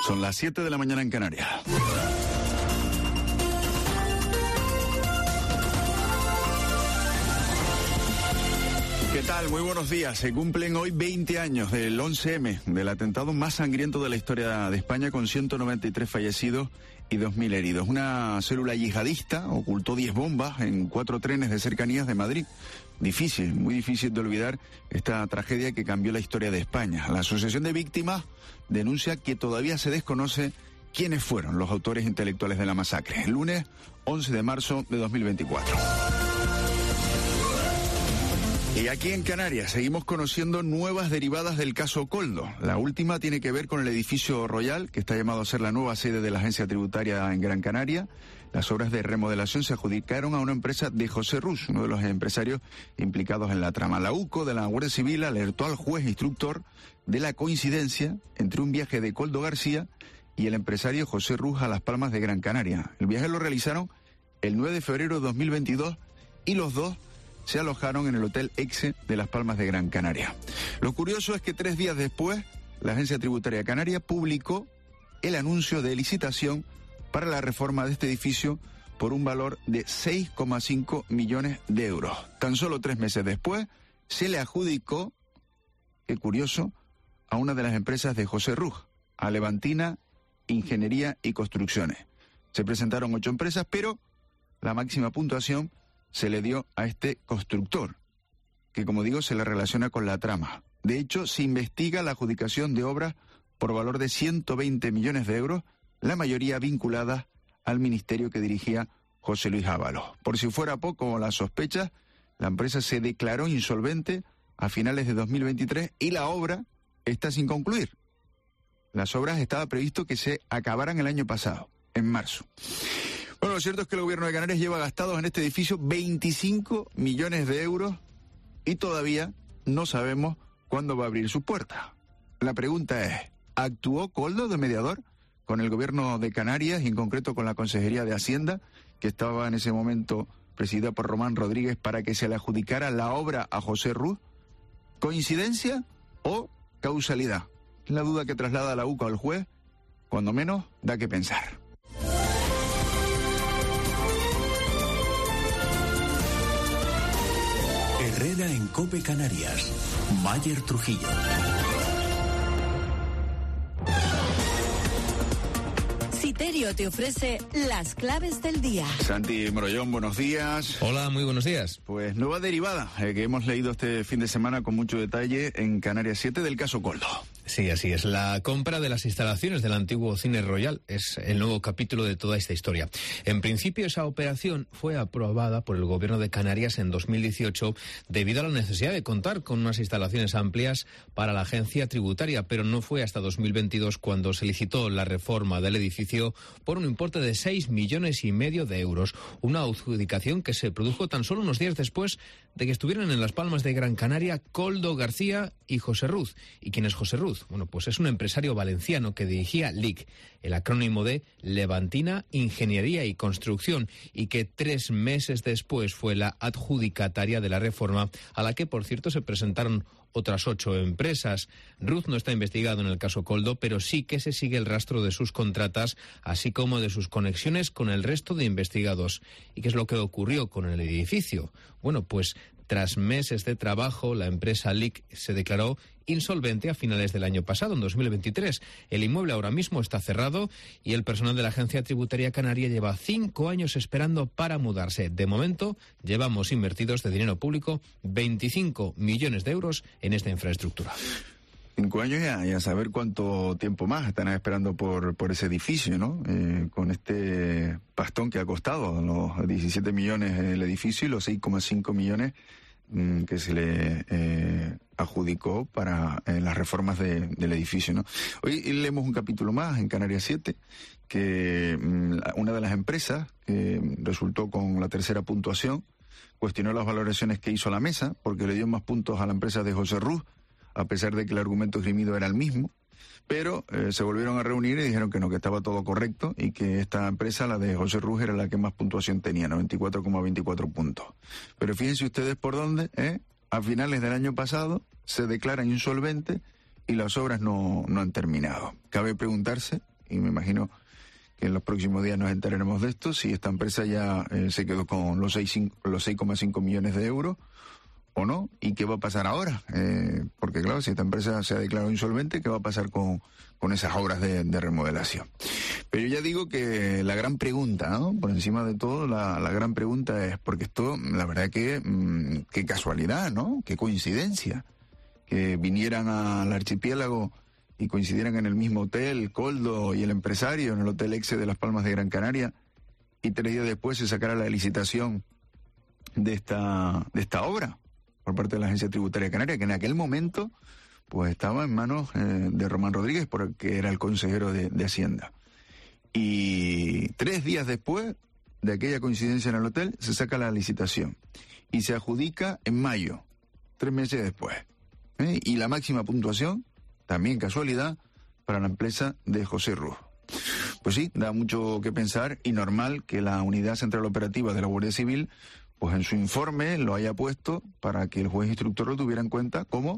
Son las 7 de la mañana en Canarias. ¿Qué tal? Muy buenos días. Se cumplen hoy 20 años del 11M, del atentado más sangriento de la historia de España, con 193 fallecidos y 2.000 heridos. Una célula yihadista ocultó 10 bombas en 4 trenes de cercanías de Madrid. Difícil, muy difícil de olvidar esta tragedia que cambió la historia de España. La Asociación de Víctimas denuncia que todavía se desconoce quiénes fueron los autores intelectuales de la masacre. El lunes 11 de marzo de 2024. Y aquí en Canarias seguimos conociendo nuevas derivadas del caso Koldo. La última tiene que ver con el edificio Royal, que está llamado a ser la nueva sede de la agencia tributaria en Gran Canaria. Las obras de remodelación se adjudicaron a una empresa de José Rus, uno de los empresarios implicados en la trama. La UCO de la Guardia Civil alertó al juez instructor de la coincidencia entre un viaje de Koldo García y el empresario José Rus a Las Palmas de Gran Canaria. El viaje lo realizaron el 9 de febrero de 2022 y los dos se alojaron en el Hotel Exe de Las Palmas de Gran Canaria. Lo curioso es que 3 días después, la Agencia Tributaria Canaria publicó el anuncio de licitación para la reforma de este edificio por un valor de 6,5 millones de euros. Tan solo 3 meses después, se le adjudicó, qué curioso, a una de las empresas de José Ruz, a Levantina Ingeniería y Construcciones. Se presentaron 8 empresas, pero la máxima puntuación se le dio a este constructor, que como digo se le relaciona con la trama. De hecho, se investiga la adjudicación de obras por valor de 120 millones de euros, la mayoría vinculadas al ministerio que dirigía José Luis Ábalos. Por si fuera poco las sospechas, la empresa se declaró insolvente a finales de 2023 y la obra está sin concluir. Las obras estaba previsto que se acabaran el año pasado, en marzo. Bueno, lo cierto es que el gobierno de Canarias lleva gastados en este edificio 25 millones de euros y todavía no sabemos cuándo va a abrir sus puertas. La pregunta es, ¿actuó Koldo de mediador con el gobierno de Canarias y en concreto con la Consejería de Hacienda, que estaba en ese momento presidida por Román Rodríguez, para que se le adjudicara la obra a José Ruz? ¿Coincidencia o causalidad? Es la duda que traslada la UCO al juez, cuando menos da que pensar. Herrera en COPE Canarias. Mayer Trujillo. Citerio te ofrece las claves del día. Santi Morollón, buenos días. Hola, muy buenos días. Pues nueva derivada que hemos leído este fin de semana con mucho detalle en Canarias 7 del caso Koldo. Sí, así es. La compra de las instalaciones del antiguo Cine Royal es el nuevo capítulo de toda esta historia. En principio, esa operación fue aprobada por el gobierno de Canarias en 2018 debido a la necesidad de contar con unas instalaciones amplias para la agencia tributaria, pero no fue hasta 2022 cuando se licitó la reforma del edificio por un importe de 6,5 millones de euros. Una adjudicación que se produjo tan solo unos días después de que estuvieran en Las Palmas de Gran Canaria Koldo García y José Ruz. ¿Y quién es José Ruz? Bueno, pues es un empresario valenciano que dirigía LIC, el acrónimo de Levantina Ingeniería y Construcción, y que 3 meses después fue la adjudicataria de la reforma, a la que, por cierto, se presentaron otras 8 empresas. Ruz no está investigado en el caso Koldo, pero sí que se sigue el rastro de sus contratas, así como de sus conexiones con el resto de investigados. ¿Y qué es lo que ocurrió con el edificio? Bueno, pues tras meses de trabajo, la empresa LIC se declaró insolvente a finales del año pasado, en 2023. El inmueble ahora mismo está cerrado y el personal de la Agencia Tributaria Canaria lleva 5 años esperando para mudarse. De momento, llevamos invertidos de dinero público 25 millones de euros en esta infraestructura. 5 años ya, y a saber cuánto tiempo más están esperando por ese edificio, ¿no? Con este pastón que ha costado, los 17 millones el edificio y los 6,5 millones que se le adjudicó para las reformas del edificio, ¿no? Hoy leemos un capítulo más en Canarias 7, que una de las empresas que resultó con la tercera puntuación cuestionó las valoraciones que hizo la mesa, porque le dio más puntos a la empresa de José Ruz, a pesar de que el argumento esgrimido era el mismo, pero se volvieron a reunir y dijeron que no, que estaba todo correcto y que esta empresa, la de José Ruz, era la que más puntuación tenía, 94,24 puntos. Pero fíjense ustedes por dónde, a finales del año pasado se declaran insolventes y las obras no han terminado. Cabe preguntarse y me imagino que en los próximos días nos enteraremos de esto, si esta empresa ya se quedó con los 6,5 millones de euros o no, y qué va a pasar ahora, porque claro, si esta empresa se ha declarado insolvente, ¿qué va a pasar con esas obras de remodelación? Pero yo ya digo que la gran pregunta, ¿no? Por encima de todo, la gran pregunta es, porque esto, la verdad que, qué casualidad, ¿no? Qué coincidencia, que vinieran al archipiélago y coincidieran en el mismo hotel, Koldo y el empresario, en el Hotel Exe de Las Palmas de Gran Canaria, y 3 días después se sacara la licitación de esta obra por parte de la Agencia Tributaria Canaria, que en aquel momento pues estaba en manos de Román Rodríguez, porque era el consejero de Hacienda. Y 3 días después de aquella coincidencia en el hotel, se saca la licitación y se adjudica en mayo, 3 meses después. Y la máxima puntuación, también casualidad, para la empresa de José Ruz. Pues sí, da mucho que pensar, y normal que la Unidad Central Operativa de la Guardia Civil pues en su informe lo haya puesto para que el juez instructor lo tuviera en cuenta como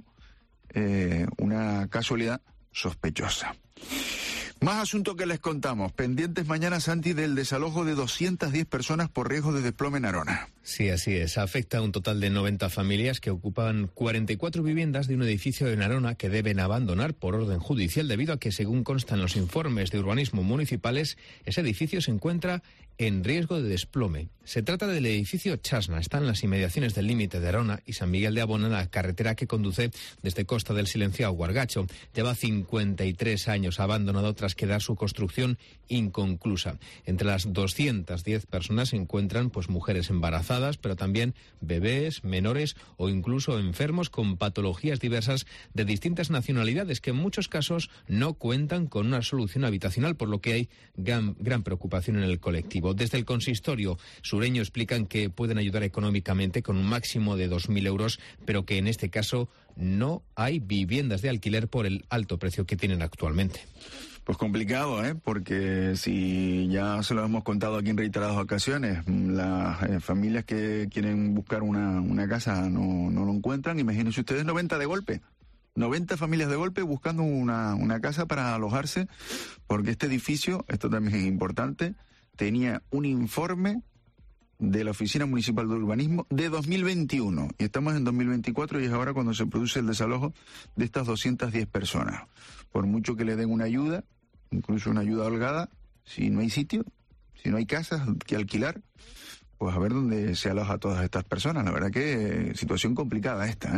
una casualidad sospechosa. Más asuntos que les contamos. Pendientes mañana, Santi, del desalojo de 210 personas por riesgo de desplome en Arona. Sí, así es. Afecta a un total de 90 familias que ocupan 44 viviendas de un edificio en Arona que deben abandonar por orden judicial debido a que, según constan los informes de urbanismo municipales, ese edificio se encuentra en riesgo de desplome. Se trata del edificio Chasna. Está en las inmediaciones del límite de Arona y San Miguel de Abona, la carretera que conduce desde Costa del Silencio a Huargacho. Lleva 53 años abandonado tras quedar su construcción inconclusa. Entre las 210 personas se encuentran pues mujeres embarazadas, pero también bebés, menores o incluso enfermos con patologías diversas de distintas nacionalidades que en muchos casos no cuentan con una solución habitacional, por lo que hay gran preocupación en el colectivo. Desde el consistorio sureño explican que pueden ayudar económicamente con un máximo de 2.000 euros, pero que en este caso no hay viviendas de alquiler por el alto precio que tienen actualmente. Pues complicado, porque si ya se lo hemos contado aquí en reiteradas ocasiones, las familias que quieren buscar una casa no lo encuentran. Imagínense ustedes 90 de golpe. 90 familias de golpe buscando una casa para alojarse, porque este edificio, esto también es importante, tenía un informe de la Oficina Municipal de Urbanismo de 2021 y estamos en 2024 y es ahora cuando se produce el desalojo de estas 210 personas. Por mucho que le den una ayuda, incluso una ayuda holgada, si no hay sitio, si no hay casas que alquilar, pues a ver dónde se aloja a todas estas personas. La verdad que situación complicada esta,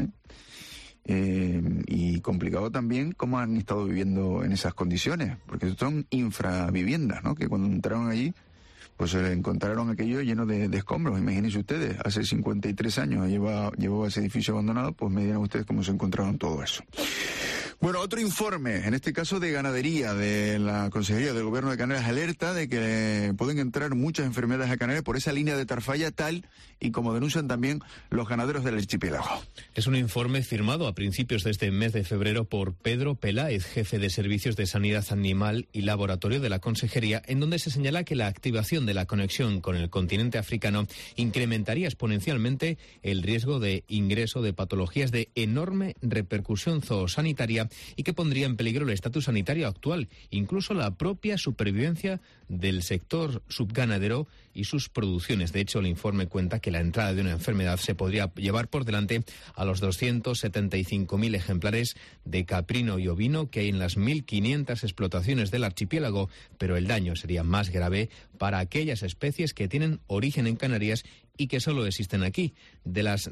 y complicado también cómo han estado viviendo en esas condiciones, porque son infraviviendas, ¿no? Que cuando entraron allí pues se encontraron aquello lleno de escombros. Imagínense ustedes, hace 53 años llevó ese edificio abandonado, pues me dirán ustedes cómo se encontraron todo eso. Bueno, otro informe, en este caso de ganadería, de la Consejería del Gobierno de Canarias, alerta de que pueden entrar muchas enfermedades a Canarias por esa línea de Tarfaya, tal y como denuncian también los ganaderos del archipiélago. Es un informe firmado a principios de este mes de febrero por Pedro Peláez, jefe de Servicios de Sanidad Animal y Laboratorio de la Consejería, en donde se señala que la activación de la conexión con el continente africano incrementaría exponencialmente el riesgo de ingreso de patologías de enorme repercusión zoosanitaria y que pondría en peligro el estatus sanitario actual, incluso la propia supervivencia del sector subganadero y sus producciones. De hecho, el informe cuenta que la entrada de una enfermedad se podría llevar por delante a los 275.000 ejemplares de caprino y ovino que hay en las 1.500 explotaciones del archipiélago, pero el daño sería más grave para aquellas especies que tienen origen en Canarias y que solo existen aquí. De las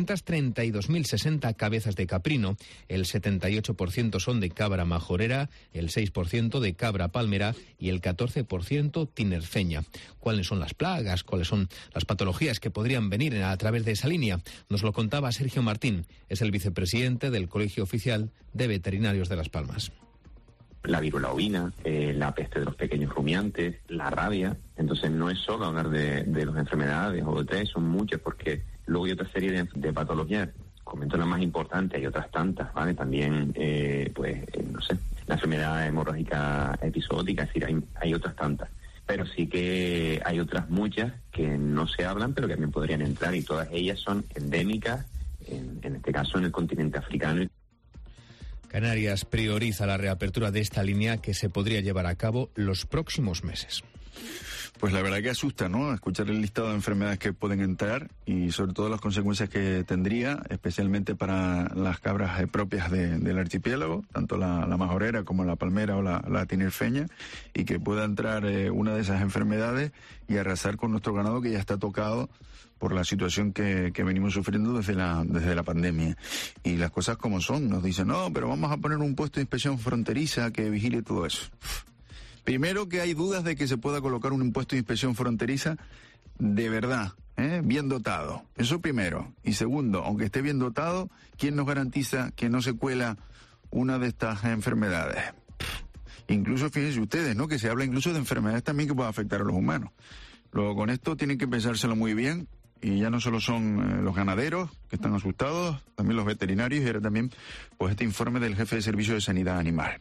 232.060 cabezas de caprino, el 78% son de cabra majorera, el 6% de cabra palmera y el 14% tinerfeña. ¿Cuáles son las plagas? ¿Cuáles son las patologías que podrían venir a través de esa línea? Nos lo contaba Sergio Martín, es el vicepresidente del Colegio Oficial de Veterinarios de Las Palmas. La viruela ovina, la peste de los pequeños rumiantes, la rabia. Entonces no es solo hablar de las enfermedades o de test, son muchas, porque luego hay otra serie de patologías. Comento las más importantes, hay otras tantas, ¿vale? También, la enfermedad hemorrágica episódica, es decir, hay otras tantas. Pero sí que hay otras muchas que no se hablan, pero que también podrían entrar, y todas ellas son endémicas, en este caso en el continente africano. Canarias prioriza la reapertura de esta línea que se podría llevar a cabo los próximos meses. Pues la verdad que asusta, ¿no? Escuchar el listado de enfermedades que pueden entrar y sobre todo las consecuencias que tendría, especialmente para las cabras propias del archipiélago, tanto la majorera como la palmera o la tinerfeña, y que pueda entrar una de esas enfermedades y arrasar con nuestro ganado que ya está tocado por la situación que venimos sufriendo desde la pandemia. Y las cosas como son, nos dicen, no, pero vamos a poner un puesto de inspección fronteriza que vigile todo eso. Primero, que hay dudas de que se pueda colocar un puesto de inspección fronteriza de verdad, bien dotado. Eso primero. Y segundo, aunque esté bien dotado, ¿quién nos garantiza que no se cuela una de estas enfermedades? Incluso, fíjense ustedes, ¿no? Que se habla incluso de enfermedades también que pueden afectar a los humanos. Luego, con esto tienen que pensárselo muy bien. Y ya no solo son los ganaderos que están asustados, también los veterinarios y ahora también pues este informe del jefe de Servicio de Sanidad Animal.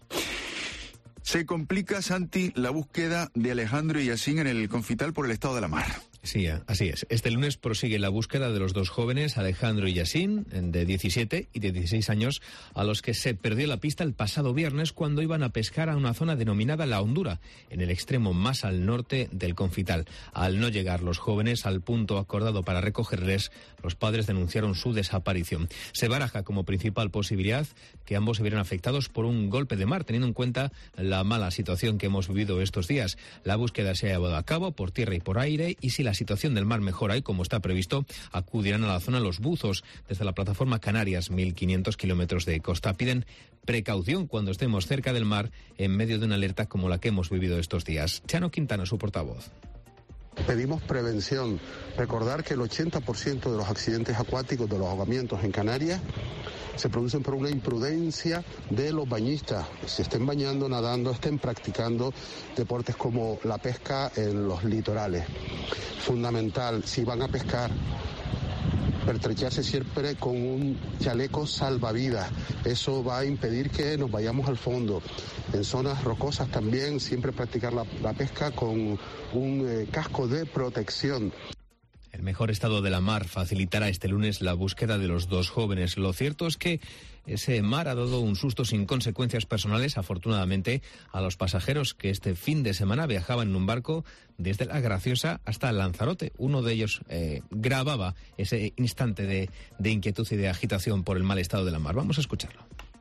Se complica, Santi, la búsqueda de Alejandro y Yassin en el Confital por el estado de la mar. Sí, así es. Este lunes prosigue la búsqueda de los dos jóvenes, Alejandro y Yassin, de 17 y de 16 años, a los que se perdió la pista el pasado viernes cuando iban a pescar a una zona denominada La Hondura, en el extremo más al norte del Confital. Al no llegar los jóvenes al punto acordado para recogerles, los padres denunciaron su desaparición. Se baraja como principal posibilidad que ambos se vieran afectados por un golpe de mar, teniendo en cuenta la mala situación que hemos vivido estos días. La búsqueda se ha llevado a cabo por tierra y por aire, y si la situación del mar mejora y como está previsto, acudirán a la zona los buzos desde la plataforma Canarias, 1.500 kilómetros de costa. Piden precaución cuando estemos cerca del mar en medio de una alerta como la que hemos vivido estos días. Chano Quintana, su portavoz. Pedimos prevención. Recordar que el 80% de los accidentes acuáticos, de los ahogamientos en Canarias, se producen por una imprudencia de los bañistas. Se estén bañando, nadando, estén practicando deportes como la pesca en los litorales. Fundamental, si van a pescar, pertrecharse siempre con un chaleco salvavidas. Eso va a impedir que nos vayamos al fondo. En zonas rocosas también, siempre practicar la pesca con un casco de protección. El mejor estado de la mar facilitará este lunes la búsqueda de los dos jóvenes. Lo cierto es que ese mar ha dado un susto sin consecuencias personales, afortunadamente, a los pasajeros que este fin de semana viajaban en un barco desde La Graciosa hasta Lanzarote. Uno de ellos grababa ese instante de inquietud y de agitación por el mal estado de la mar. Vamos a escucharlo.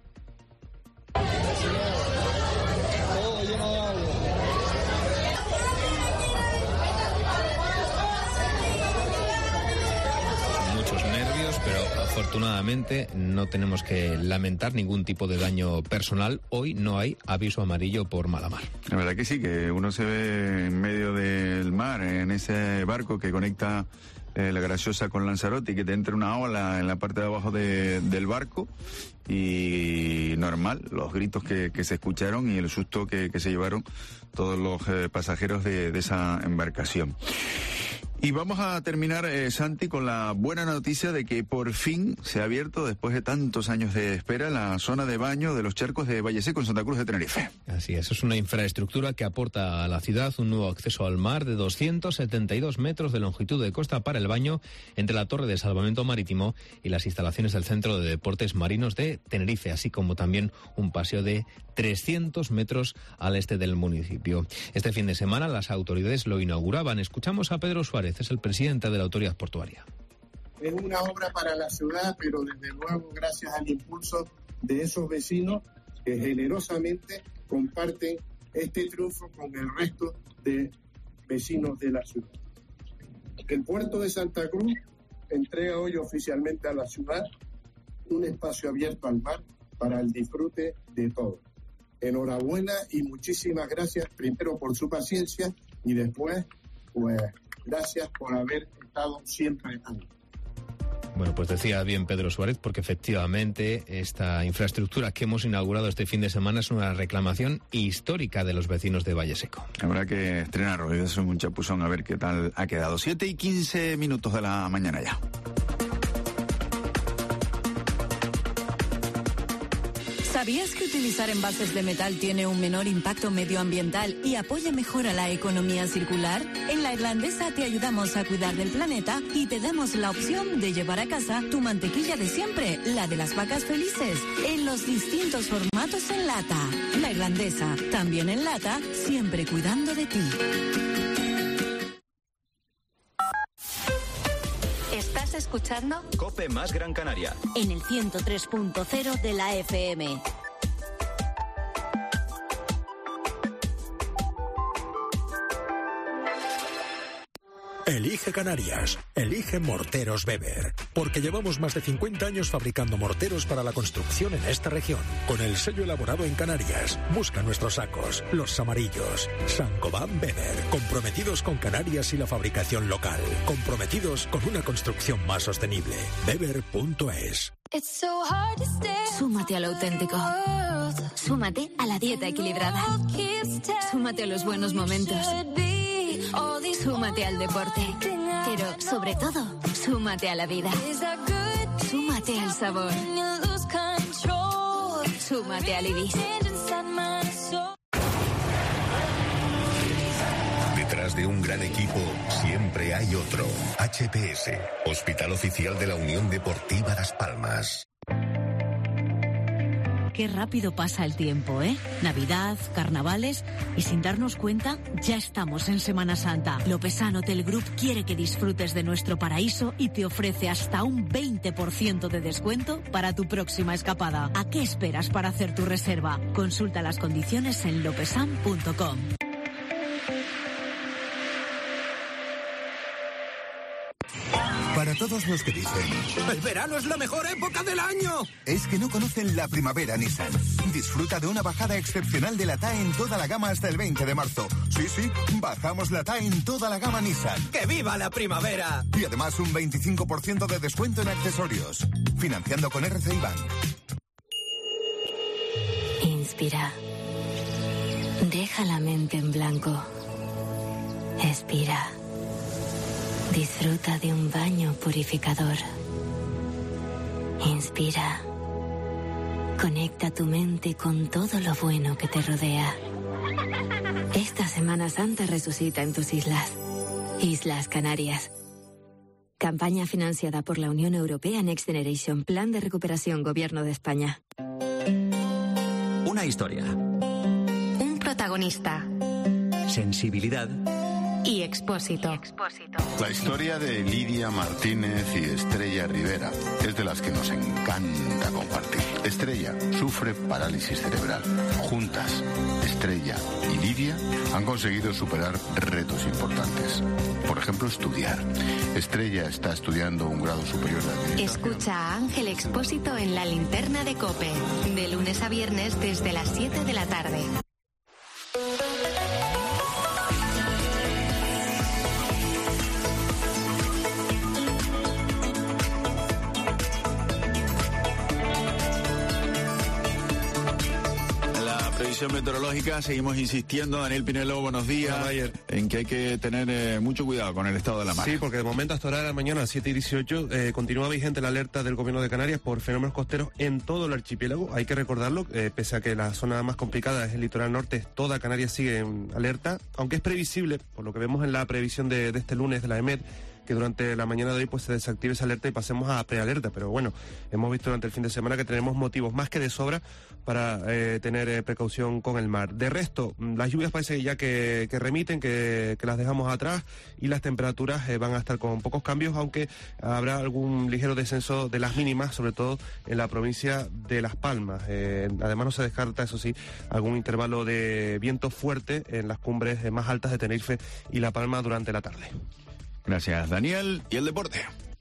Pero afortunadamente no tenemos que lamentar ningún tipo de daño personal. Hoy no hay aviso amarillo por mala mar. La verdad que sí, que uno se ve en medio del mar, en ese barco que conecta La Graciosa con Lanzarote, y que te entra una ola en la parte de abajo del barco, y normal, los gritos que se escucharon y el susto que se llevaron todos los pasajeros de esa embarcación. Y vamos a terminar, Santi, con la buena noticia de que por fin se ha abierto, después de tantos años de espera, la zona de baño de los charcos de Valleseco en Santa Cruz de Tenerife. Así es una infraestructura que aporta a la ciudad un nuevo acceso al mar de 272 metros de longitud de costa para el baño entre la torre de salvamento marítimo y las instalaciones del Centro de Deportes Marinos de Tenerife, así como también un paseo de 300 metros al este del municipio. Este fin de semana las autoridades lo inauguraban. Escuchamos a Pedro Suárez, es el presidente de la Autoridad Portuaria. Es una obra para la ciudad, pero desde luego gracias al impulso de esos vecinos que generosamente comparten este triunfo con el resto de vecinos de la ciudad. El puerto de Santa Cruz entrega hoy oficialmente a la ciudad un espacio abierto al mar para el disfrute de todos. Enhorabuena y muchísimas gracias, primero por su paciencia y después, pues, gracias por haber estado siempre ahí. Bueno, pues decía bien Pedro Suárez, porque efectivamente esta infraestructura que hemos inaugurado este fin de semana es una reclamación histórica de los vecinos de Valleseco. Habrá que estrenarlo y eso es un chapuzón, a ver qué tal ha quedado. 7:15 de la mañana ya. ¿Sabías que utilizar envases de metal tiene un menor impacto medioambiental y apoya mejor a la economía circular? En La Irlandesa te ayudamos a cuidar del planeta y te damos la opción de llevar a casa tu mantequilla de siempre, la de las vacas felices, en los distintos formatos en lata. La Irlandesa, también en lata, siempre cuidando de ti. ¿Estás escuchando? COPE más Gran Canaria. En el 103.0 de la FM. Elige Canarias, elige Morteros Weber, porque llevamos más de 50 años fabricando morteros para la construcción en esta región, con el sello elaborado en Canarias. Busca nuestros sacos, los amarillos. Saint-Gobain Weber, comprometidos con Canarias y la fabricación local, comprometidos con una construcción más sostenible. Weber.es. Súmate a lo auténtico. Súmate a la dieta equilibrada. Súmate a los buenos momentos. Súmate al deporte, pero sobre todo, súmate a la vida. Súmate al sabor. Súmate al Ibis. Detrás de un gran equipo siempre hay otro. HPS, Hospital Oficial de la Unión Deportiva Las Palmas. Qué rápido pasa el tiempo, ¿eh? Navidad, carnavales y sin darnos cuenta ya estamos en Semana Santa. Lopesan Hotel Group quiere que disfrutes de nuestro paraíso y te ofrece hasta un 20% de descuento para tu próxima escapada. ¿A qué esperas para hacer tu reserva? Consulta las condiciones en lopesan.com. Para todos los que dicen ¡el verano es la mejor época del año! Es que no conocen la primavera Nissan. Disfruta de una bajada excepcional de la TAE en toda la gama hasta el 20 de marzo. Sí, bajamos la TAE en toda la gama Nissan. ¡Que viva la primavera! Y además un 25% de descuento en accesorios. Financiando con RCI Bank. Inspira. Deja la mente en blanco. Expira. Disfruta de un baño purificador. Inspira. Conecta tu mente con todo lo bueno que te rodea. Esta Semana Santa resucita en tus islas. Islas Canarias. Campaña financiada por la Unión Europea Next Generation, Plan de Recuperación Gobierno de España. Una historia. Un protagonista. Sensibilidad. Y Expósito. La historia de Lidia Martínez y Estrella Rivera es de las que nos encanta compartir. Estrella sufre parálisis cerebral. Juntas, Estrella y Lidia han conseguido superar retos importantes. Por ejemplo, estudiar. Estrella está estudiando un grado superior de administración. Escucha a Ángel Expósito en La Linterna de COPE, de lunes a viernes desde las 7 de la tarde. Meteorológica, seguimos insistiendo, Daniel Pinelo, buenos días, en que hay que tener mucho cuidado con el estado de la mar. Sí, porque de momento hasta ahora de la mañana, a 7:18, continúa vigente la alerta del Gobierno de Canarias por fenómenos costeros en todo el archipiélago. Hay que recordarlo, pese a que la zona más complicada es el litoral norte, toda Canarias sigue en alerta, aunque es previsible, por lo que vemos en la previsión de este lunes de la EMET, que durante la mañana de hoy pues se desactive esa alerta y pasemos a prealerta, pero bueno, hemos visto durante el fin de semana que tenemos motivos más que de sobra para tener precaución con el mar. De resto, las lluvias parece ya que remiten, que las dejamos atrás, y las temperaturas van a estar con pocos cambios, aunque habrá algún ligero descenso de las mínimas, sobre todo en la provincia de Las Palmas. Además no se descarta, eso sí, algún intervalo de viento fuerte en las cumbres más altas de Tenerife y La Palma durante la tarde. Gracias, Daniel. ¿Y el deporte?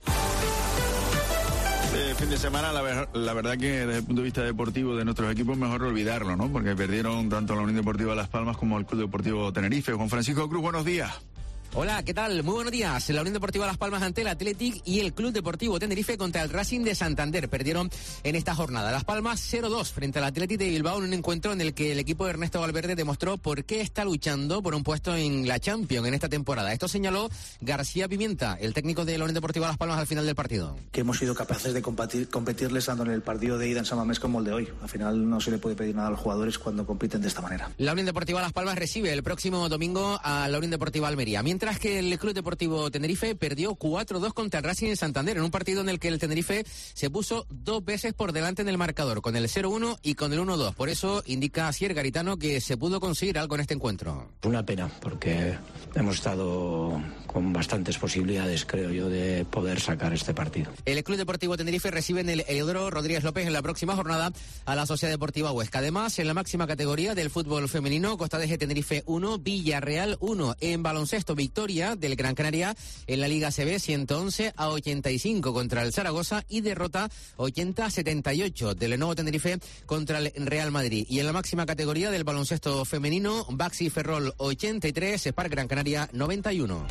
Este fin de semana, la verdad que desde el punto de vista deportivo de nuestros equipos, mejor olvidarlo, ¿no? Porque perdieron tanto la Unión Deportiva Las Palmas como el Club Deportivo Tenerife. Juan Francisco Cruz, buenos días. Hola, ¿qué tal? Muy buenos días. La Unión Deportiva Las Palmas ante el Athletic y el Club Deportivo Tenerife contra el Racing de Santander. Perdieron en esta jornada. Las Palmas 0-2 frente al Athletic de Bilbao en un encuentro en el que el equipo de Ernesto Valverde demostró por qué está luchando por un puesto en la Champions en esta temporada. Esto señaló García Pimienta, el técnico de la Unión Deportiva Las Palmas al final del partido. Que hemos sido capaces de competirles tanto en el partido de ida en San Mamés como el de hoy. Al final no se le puede pedir nada a los jugadores cuando compiten de esta manera. La Unión Deportiva Las Palmas recibe el próximo domingo a la Unión Deportiva Almería, mientras que el Club Deportivo Tenerife perdió 4-2 contra el Racing de Santander en un partido en el que el Tenerife se puso 2 veces por delante en el marcador, con el 0-1 y con el 1-2. Por eso indica Asier Garitano que se pudo conseguir algo en este encuentro. Una pena, porque hemos estado con bastantes posibilidades, creo yo, de poder sacar este partido. El Club Deportivo Tenerife recibe en el Heliodoro Rodríguez López en la próxima jornada a la Sociedad Deportiva Huesca. Además, en la máxima categoría del fútbol femenino, Costa de Tenerife 1, Villarreal 1. En baloncesto, victoria del Gran Canaria en la Liga CB 111-85 contra el Zaragoza y derrota 80-78 del Lenovo Tenerife contra el Real Madrid. Y en la máxima categoría del baloncesto femenino, Baxi Ferrol 83, Spark Gran Canaria 91.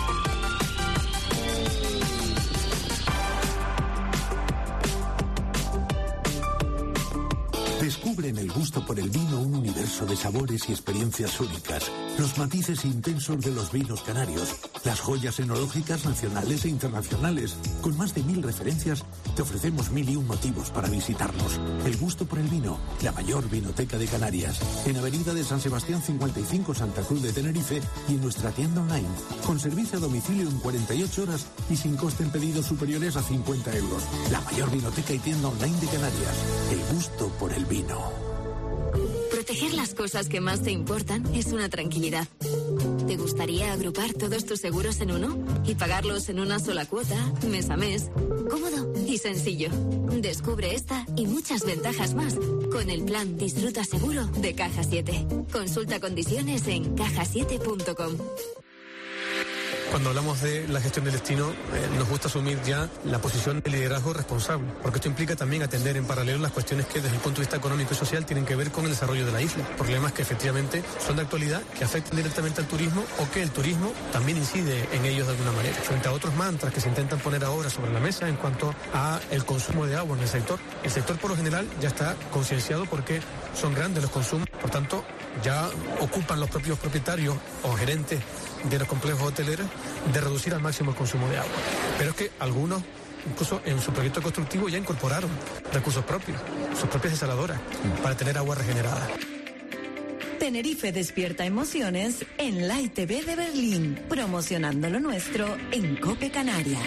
Descubre en el gusto por el vino un universo de sabores y experiencias únicas, los matices intensos de los vinos canarios, las joyas enológicas nacionales e internacionales. Con más de 1000 referencias, te ofrecemos 1001 motivos para visitarnos. El gusto por el vino, la mayor vinoteca de Canarias, en Avenida de San Sebastián 55, Santa Cruz de Tenerife, y en nuestra tienda online, con servicio a domicilio en 48 horas y sin coste en pedidos superiores a 50 euros. La mayor vinoteca y tienda online de Canarias. El gusto por el vino. Proteger las cosas que más te importan es una tranquilidad. ¿Te gustaría agrupar todos tus seguros en uno y pagarlos en una sola cuota, mes a mes? Cómodo y sencillo. Descubre esta y muchas ventajas más con el plan Disfruta Seguro de Caja 7. Consulta condiciones en cajasiete.com. Cuando hablamos de la gestión del destino, nos gusta asumir ya la posición de liderazgo responsable, porque esto implica también atender en paralelo las cuestiones que desde el punto de vista económico y social tienen que ver con el desarrollo de la isla. Problemas que efectivamente son de actualidad, que afectan directamente al turismo o que el turismo también incide en ellos de alguna manera. Frente a otros mantras que se intentan poner ahora sobre la mesa en cuanto a el consumo de agua en el sector por lo general ya está concienciado porque son grandes los consumos, por tanto ya ocupan los propios propietarios o gerentes de los complejos hoteleros de reducir al máximo el consumo de agua. Pero es que algunos, incluso en su proyecto constructivo, ya incorporaron recursos propios, sus propias desaladoras, para tener agua regenerada. Tenerife despierta emociones en la ITV de Berlín, promocionando lo nuestro en COPE Canarias.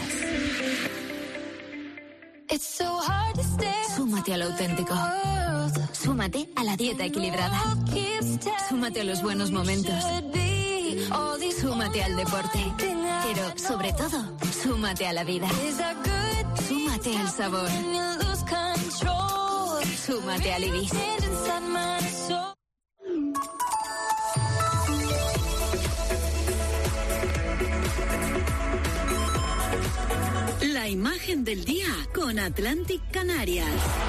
Súmate a lo auténtico. Súmate a la dieta equilibrada. Súmate a los buenos momentos. Súmate al deporte. Pero, sobre todo, súmate a la vida. Súmate al sabor. Súmate al Ibis. La imagen del día con Atlantic Canarias.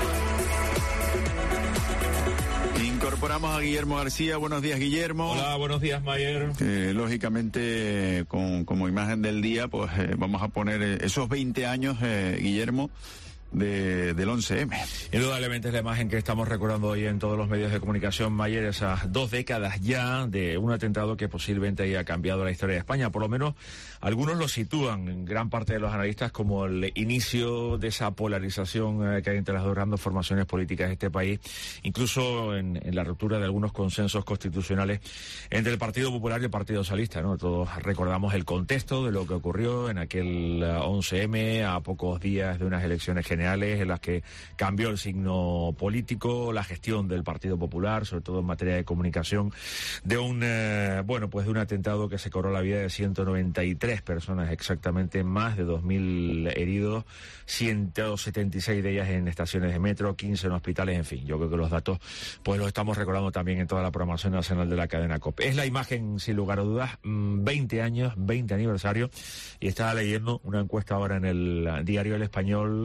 Incorporamos a Guillermo García. Buenos días, Guillermo. Hola, buenos días, Mayer. Lógicamente, como imagen del día, pues vamos a poner esos 20 años, Guillermo, del 11M. Indudablemente es la imagen que estamos recordando hoy en todos los medios de comunicación, Mayer, esas 2 décadas ya de un atentado que posiblemente haya cambiado la historia de España. Por lo menos algunos lo sitúan, en gran parte de los analistas, como el inicio de esa polarización que hay entre las dos grandes formaciones políticas de este país, incluso en la ruptura de algunos consensos constitucionales entre el Partido Popular y el Partido Socialista, ¿no? Todos recordamos el contexto de lo que ocurrió en aquel 11M, a pocos días de unas elecciones generales en las que cambió el signo político, la gestión del Partido Popular, sobre todo en materia de comunicación, de un atentado que se cobró la vida de 193 personas, exactamente, más de 2000 heridos, 176 de ellas en estaciones de metro, 15 en hospitales, en fin. Yo creo que los datos pues los estamos recordando también en toda la programación nacional de la cadena COPE. Es la imagen, sin lugar a dudas, 20 años, 20 aniversario, y estaba leyendo una encuesta ahora en el diario El Español, el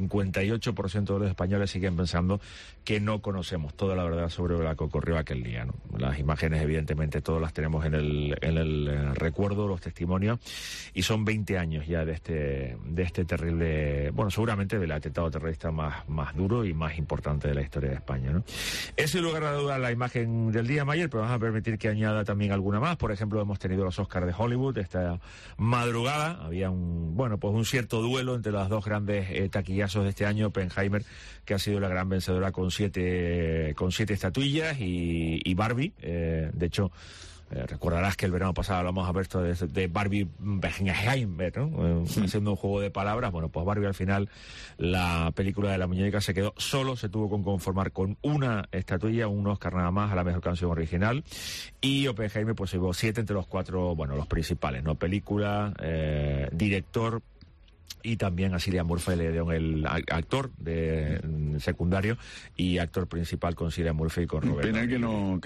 58% de los españoles siguen pensando que no conocemos toda la verdad sobre lo que ocurrió aquel día, ¿no? Las imágenes, evidentemente, todas las tenemos en el recuerdo, los testimonios, y son 20 años ya de este terrible, bueno, seguramente del atentado terrorista más duro y más importante de la historia de España, ¿no? Es sin lugar a duda la imagen del día, Mayer, pero vamos a permitir que añada también alguna más. Por ejemplo, hemos tenido los Oscars de Hollywood esta madrugada. Había un cierto duelo entre las dos grandes taquillazos de este año. Oppenheimer, que ha sido la gran vencedora con siete estatuillas, y Barbie. De hecho, recordarás que el verano pasado hablamos de Barbie Oppenheimer, ¿no? Haciendo un juego de palabras. Bueno, pues Barbie, al final, la película de la muñeca, se tuvo que conformar con una estatuilla, un Oscar nada más a la mejor canción original, y Oppenheimer pues llevó 7 entre los 4, los principales, ¿no? Película, director, y también a Cillian Murphy le dieron el actor secundario y actor principal con Cillian Murphy y con Robert. Pena que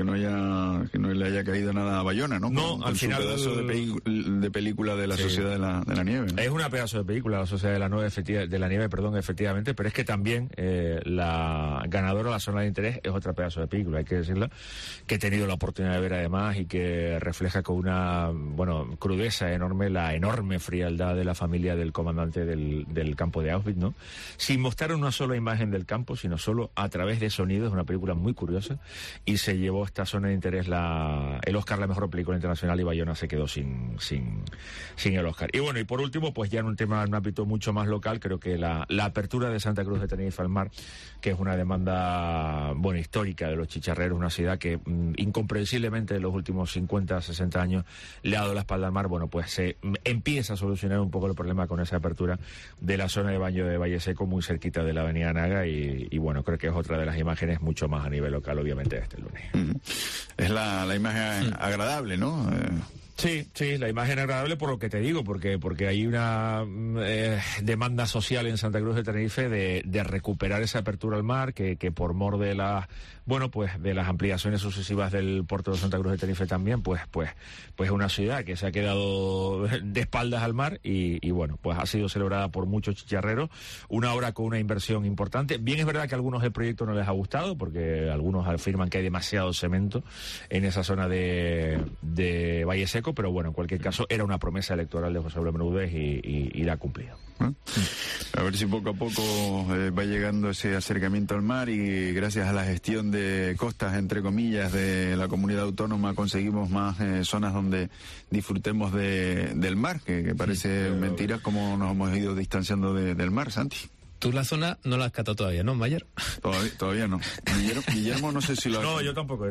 no le haya caído nada a Bayona, ¿no? No, al final su pedazo de película de la Sociedad de la Nieve, ¿no? Es una pedazo de película, la Sociedad de la Nieve, efectivamente, pero es que también la ganadora, La Zona de Interés, es otra pedazo de película, hay que decirlo, que he tenido la oportunidad de ver además, y que refleja con una crudeza enorme la enorme frialdad de la familia del comandante del campo de Auschwitz, ¿no? Sin mostrar una sola imagen del campo, sino solo a través de sonidos. Es una película muy curiosa, y se llevó esta Zona de Interés el Oscar, la mejor película internacional, y Bayona se quedó sin el Oscar. Y bueno, y por último, pues ya en un ámbito mucho más local, creo que la apertura de Santa Cruz de Tenerife al mar, que es una demanda histórica de los chicharreros, una ciudad que incomprensiblemente en los últimos 50, 60 años le ha dado la espalda al mar. Bueno, pues se empieza a solucionar un poco el problema con esa apertura de la zona de baño de Valle Seco, muy cerquita de la avenida Naga, y bueno, creo que es otra de las imágenes mucho más a nivel local, obviamente, de este lunes. Es la imagen agradable, ¿no? Sí, la imagen agradable, por lo que te digo, porque hay una demanda social en Santa Cruz de Tenerife de recuperar esa apertura al mar, que por mor de de las ampliaciones sucesivas del puerto de Santa Cruz de Tenerife también, pues es una ciudad que se ha quedado de espaldas al mar, y bueno, pues ha sido celebrada por muchos chicharreros, una obra con una inversión importante. Bien, es verdad que a algunos el proyecto no les ha gustado, porque algunos afirman que hay demasiado cemento en esa zona de Valle Seco, pero bueno, en cualquier caso era una promesa electoral de José Bermúdez, y la ha cumplido. A ver si poco a poco va llegando ese acercamiento al mar, y gracias a la gestión de costas, entre comillas, de la comunidad autónoma, conseguimos más zonas donde disfrutemos del mar, que parece mentira cómo nos hemos ido distanciando del mar, Santi. Tú la zona no la has catado todavía, ¿no, Mayer? Todavía no. Guillermo, no sé si lo ha... No, yo tampoco.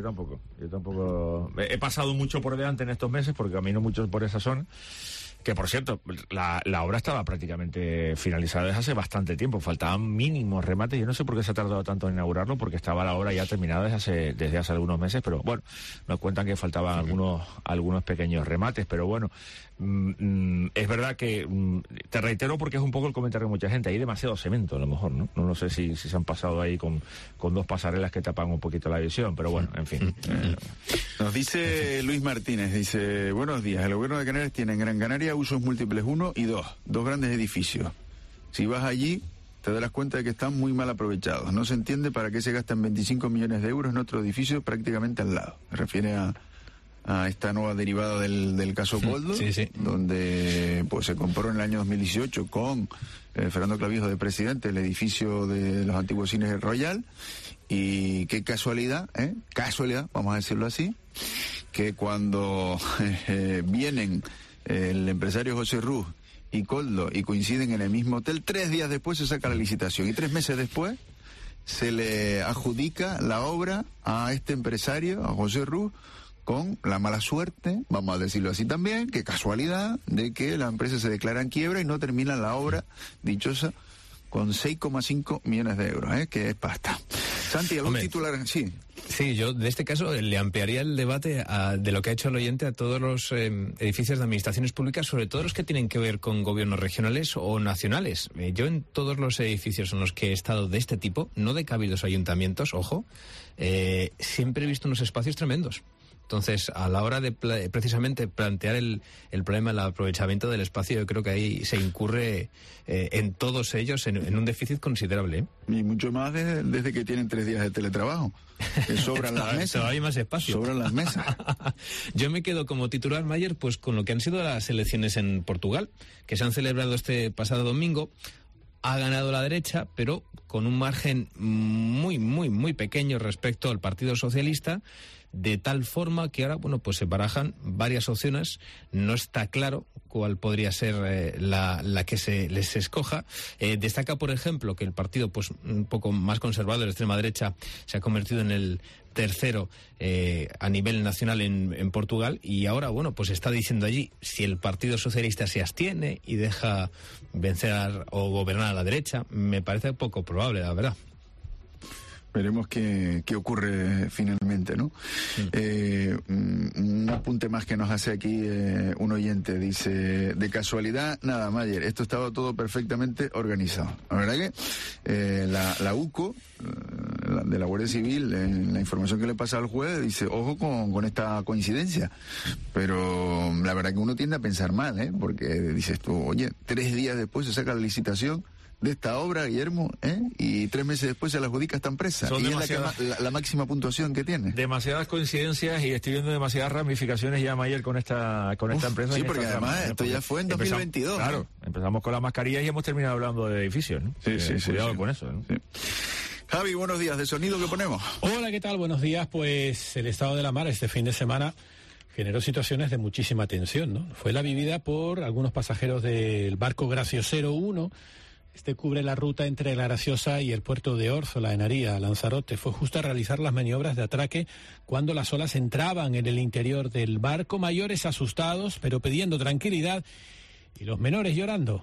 He pasado mucho por delante en estos meses, porque camino mucho por esa zona. Que, por cierto, la obra estaba prácticamente finalizada desde hace bastante tiempo. Faltaban mínimos remates. Yo no sé por qué se ha tardado tanto en inaugurarlo, porque estaba la obra ya terminada desde hace algunos meses. Pero bueno, nos cuentan que faltaban algunos pequeños remates. Pero bueno, es verdad que, te reitero, porque es un poco el comentario de mucha gente, hay demasiado cemento a lo mejor, ¿no? No sé si se han pasado ahí con dos pasarelas que tapan un poquito la visión, pero bueno, en fin. Nos dice Luis Martínez, dice: buenos días, el gobierno de Canarias tiene en Gran Canaria usos múltiples 1 y 2 grandes edificios. Si vas allí, te darás cuenta de que están muy mal aprovechados. No se entiende para qué se gastan 25 millones de euros en otro edificio prácticamente al lado. Me refiere a esta nueva derivada del caso Koldo, donde pues se compró en el año 2018 con Fernando Clavijo de presidente el edificio de los antiguos cines Royal, y qué casualidad, vamos a decirlo así, que cuando vienen el empresario José Ruz y Koldo y coinciden en el mismo hotel, 3 días después se saca la licitación, y 3 meses después se le adjudica la obra a este empresario, a José Ruz, con la mala suerte, vamos a decirlo así también, qué casualidad, de que la empresa se declara en quiebra y no termina la obra dichosa con 6,5 millones de euros, que es pasta. Santi, ¿algún titular? Sí. Sí, yo de este caso le ampliaría el debate de lo que ha hecho el oyente a todos los edificios de administraciones públicas, sobre todo los que tienen que ver con gobiernos regionales o nacionales. Yo en todos los edificios en los que he estado de este tipo, no de cabildos o ayuntamientos, ojo, siempre he visto unos espacios tremendos. Entonces, a la hora de precisamente plantear el problema del aprovechamiento del espacio, yo creo que ahí se incurre en todos ellos en un déficit considerable. Y mucho más desde que tienen 3 días de teletrabajo. Que sobran las mesas. Hay más espacio. Sobran las mesas. Yo me quedo como titular, Mayer, pues con lo que han sido las elecciones en Portugal, que se han celebrado este pasado domingo. Ha ganado la derecha, pero con un margen muy, muy, muy pequeño respecto al Partido Socialista, de tal forma que ahora, bueno, pues se barajan varias opciones. No está claro cuál podría ser la que se les escoja. Destaca, por ejemplo, que el partido, pues un poco más conservador, de extrema derecha, se ha convertido en el tercero a nivel nacional en Portugal, y ahora, bueno, pues está diciendo allí si el Partido Socialista se abstiene y deja vencer o gobernar a la derecha. Me parece poco probable, la verdad. Veremos qué ocurre finalmente, ¿no? Sí. Un apunte más que nos hace aquí un oyente. Dice, de casualidad, nada, Mayer, esto estaba todo perfectamente organizado. La verdad que la UCO, de la Guardia Civil, en la información que le pasa al juez, dice, ojo con esta coincidencia. Pero la verdad que uno tiende a pensar mal, porque dices tú, oye, 3 días después se saca la licitación de esta obra, Guillermo, y 3 meses después se la adjudica, están presa. Y es la máxima puntuación que tiene. Demasiadas coincidencias, y estoy viendo demasiadas ramificaciones ya, Mayer, con esta empresa. Sí, porque además esto ya fue en 2022. Claro, empezamos con las mascarillas y hemos terminado hablando de edificios, ¿no? Sí, cuidado con eso, ¿no? Sí. Javi, buenos días. ¿De sonido qué ponemos? Hola, ¿qué tal? Buenos días. Pues el estado de la mar este fin de semana generó situaciones de muchísima tensión, ¿no? Fue la vivida por algunos pasajeros del barco Graciosero 1. Este cubre la ruta entre La Graciosa y el puerto de Órzola, en Aría, Lanzarote. Fue justo a realizar las maniobras de atraque cuando las olas entraban en el interior del barco. Mayores asustados, pero pidiendo tranquilidad, y los menores llorando.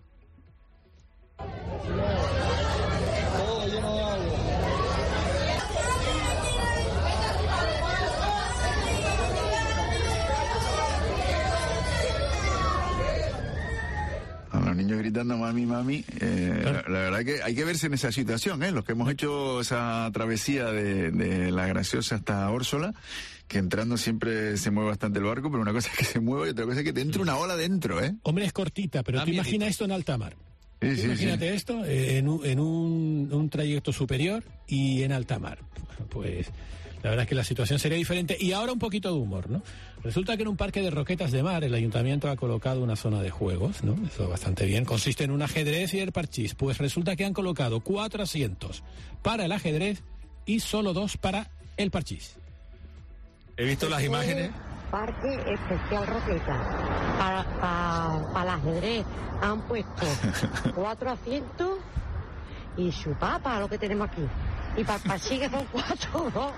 Los niños gritando mami, mami. La verdad que hay que verse en esa situación, los que hemos hecho esa travesía de La Graciosa hasta Órzola, que entrando siempre se mueve bastante el barco, pero una cosa es que se mueve y otra cosa es que te entre una ola dentro, Hombre, es cortita, pero tú imagina esto en alta mar. Sí, imagínate esto en un trayecto superior y en alta mar. Pues la verdad es que la situación sería diferente. Y ahora un poquito de humor, ¿no? Resulta que en un parque de Roquetas de Mar el ayuntamiento ha colocado una zona de juegos, ¿no? Eso bastante bien. Consiste en un ajedrez y el parchís. Pues resulta que han colocado 4 asientos para el ajedrez y solo 2 para el parchís. He visto las imágenes. Parque Especial Roquetas. Para el ajedrez han puesto 4 asientos y su papa, lo que tenemos aquí. Y para el parchís que son 4, ¿no?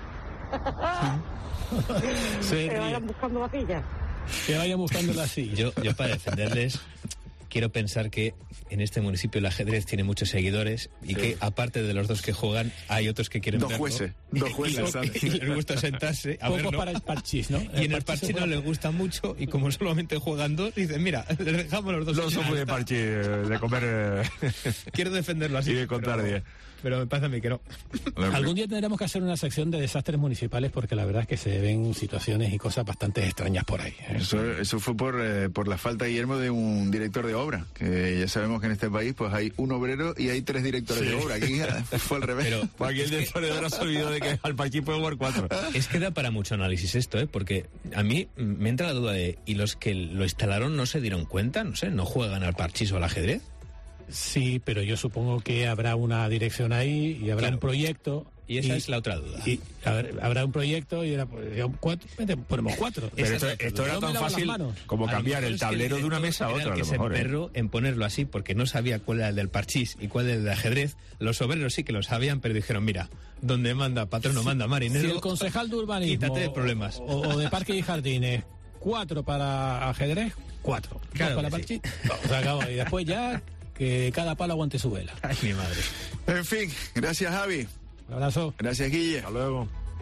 Que vayan buscando la silla. Que vayan buscando la silla. Yo para defenderles, quiero pensar que en este municipio el ajedrez tiene muchos seguidores y que aparte de los 2 que juegan, hay otros que quieren verlo. Dos jueces. Y les gusta sentarse a verlo. Para el parchís, ¿no? Y en el parchís no les gusta mucho, y como solamente juegan 2, dicen, mira, les dejamos los 2. No son muy de parchís, de comer. Quiero defenderlo así. Y de contar 10. Pero me pasa a mí que no. Algún día tendremos que hacer una sección de desastres municipales, porque la verdad es que se ven situaciones y cosas bastante extrañas por ahí. Eso fue por la falta, Guillermo, de un director de obra, que ya sabemos que en este país pues hay un obrero y hay 3 directores de obra. Aquí fue al revés. Pero aquí el director de obra se olvidó de que al parchís puede jugar 4. Es que da para mucho análisis esto, porque a mí me entra la duda de, ¿y los que lo instalaron no se dieron cuenta? No sé, ¿no juegan al parchís o al ajedrez? Sí, pero yo supongo que habrá una dirección ahí y habrá un proyecto. Y esa es la otra duda. Y habrá un proyecto y ponemos 4. Pero esto era tan fácil como cambiar el tablero de una mesa a otra. Que se emperró en ponerlo así porque no sabía cuál era el del parchís y cuál era el del ajedrez. Los obreros sí que lo sabían, pero dijeron, mira, donde manda patrón no manda marinero. Si el concejal de urbanismo quítate de problemas. O de parques y jardines, 4 para ajedrez, 4. Claro, para parchís, se acabó. Y después ya que cada palo aguante su vela. Ay, mi madre. En fin, gracias, Javi. Un abrazo. Gracias, Guille. Hasta luego.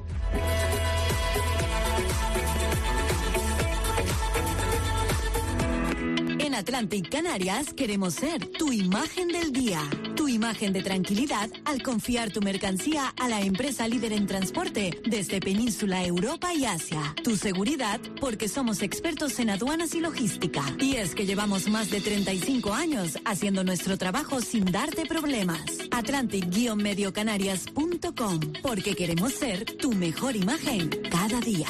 En Atlantic Canarias queremos ser tu imagen del día, tu imagen de tranquilidad al confiar tu mercancía a la empresa líder en transporte desde Península, Europa y Asia. Tu seguridad porque somos expertos en aduanas y logística. Y es que llevamos más de 35 años haciendo nuestro trabajo sin darte problemas. Atlantic-mediocanarias.com, porque queremos ser tu mejor imagen cada día.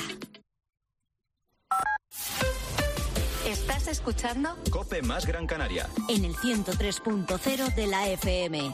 ¿Estás escuchando? COPE más Gran Canaria. En el 103.0 de la FM.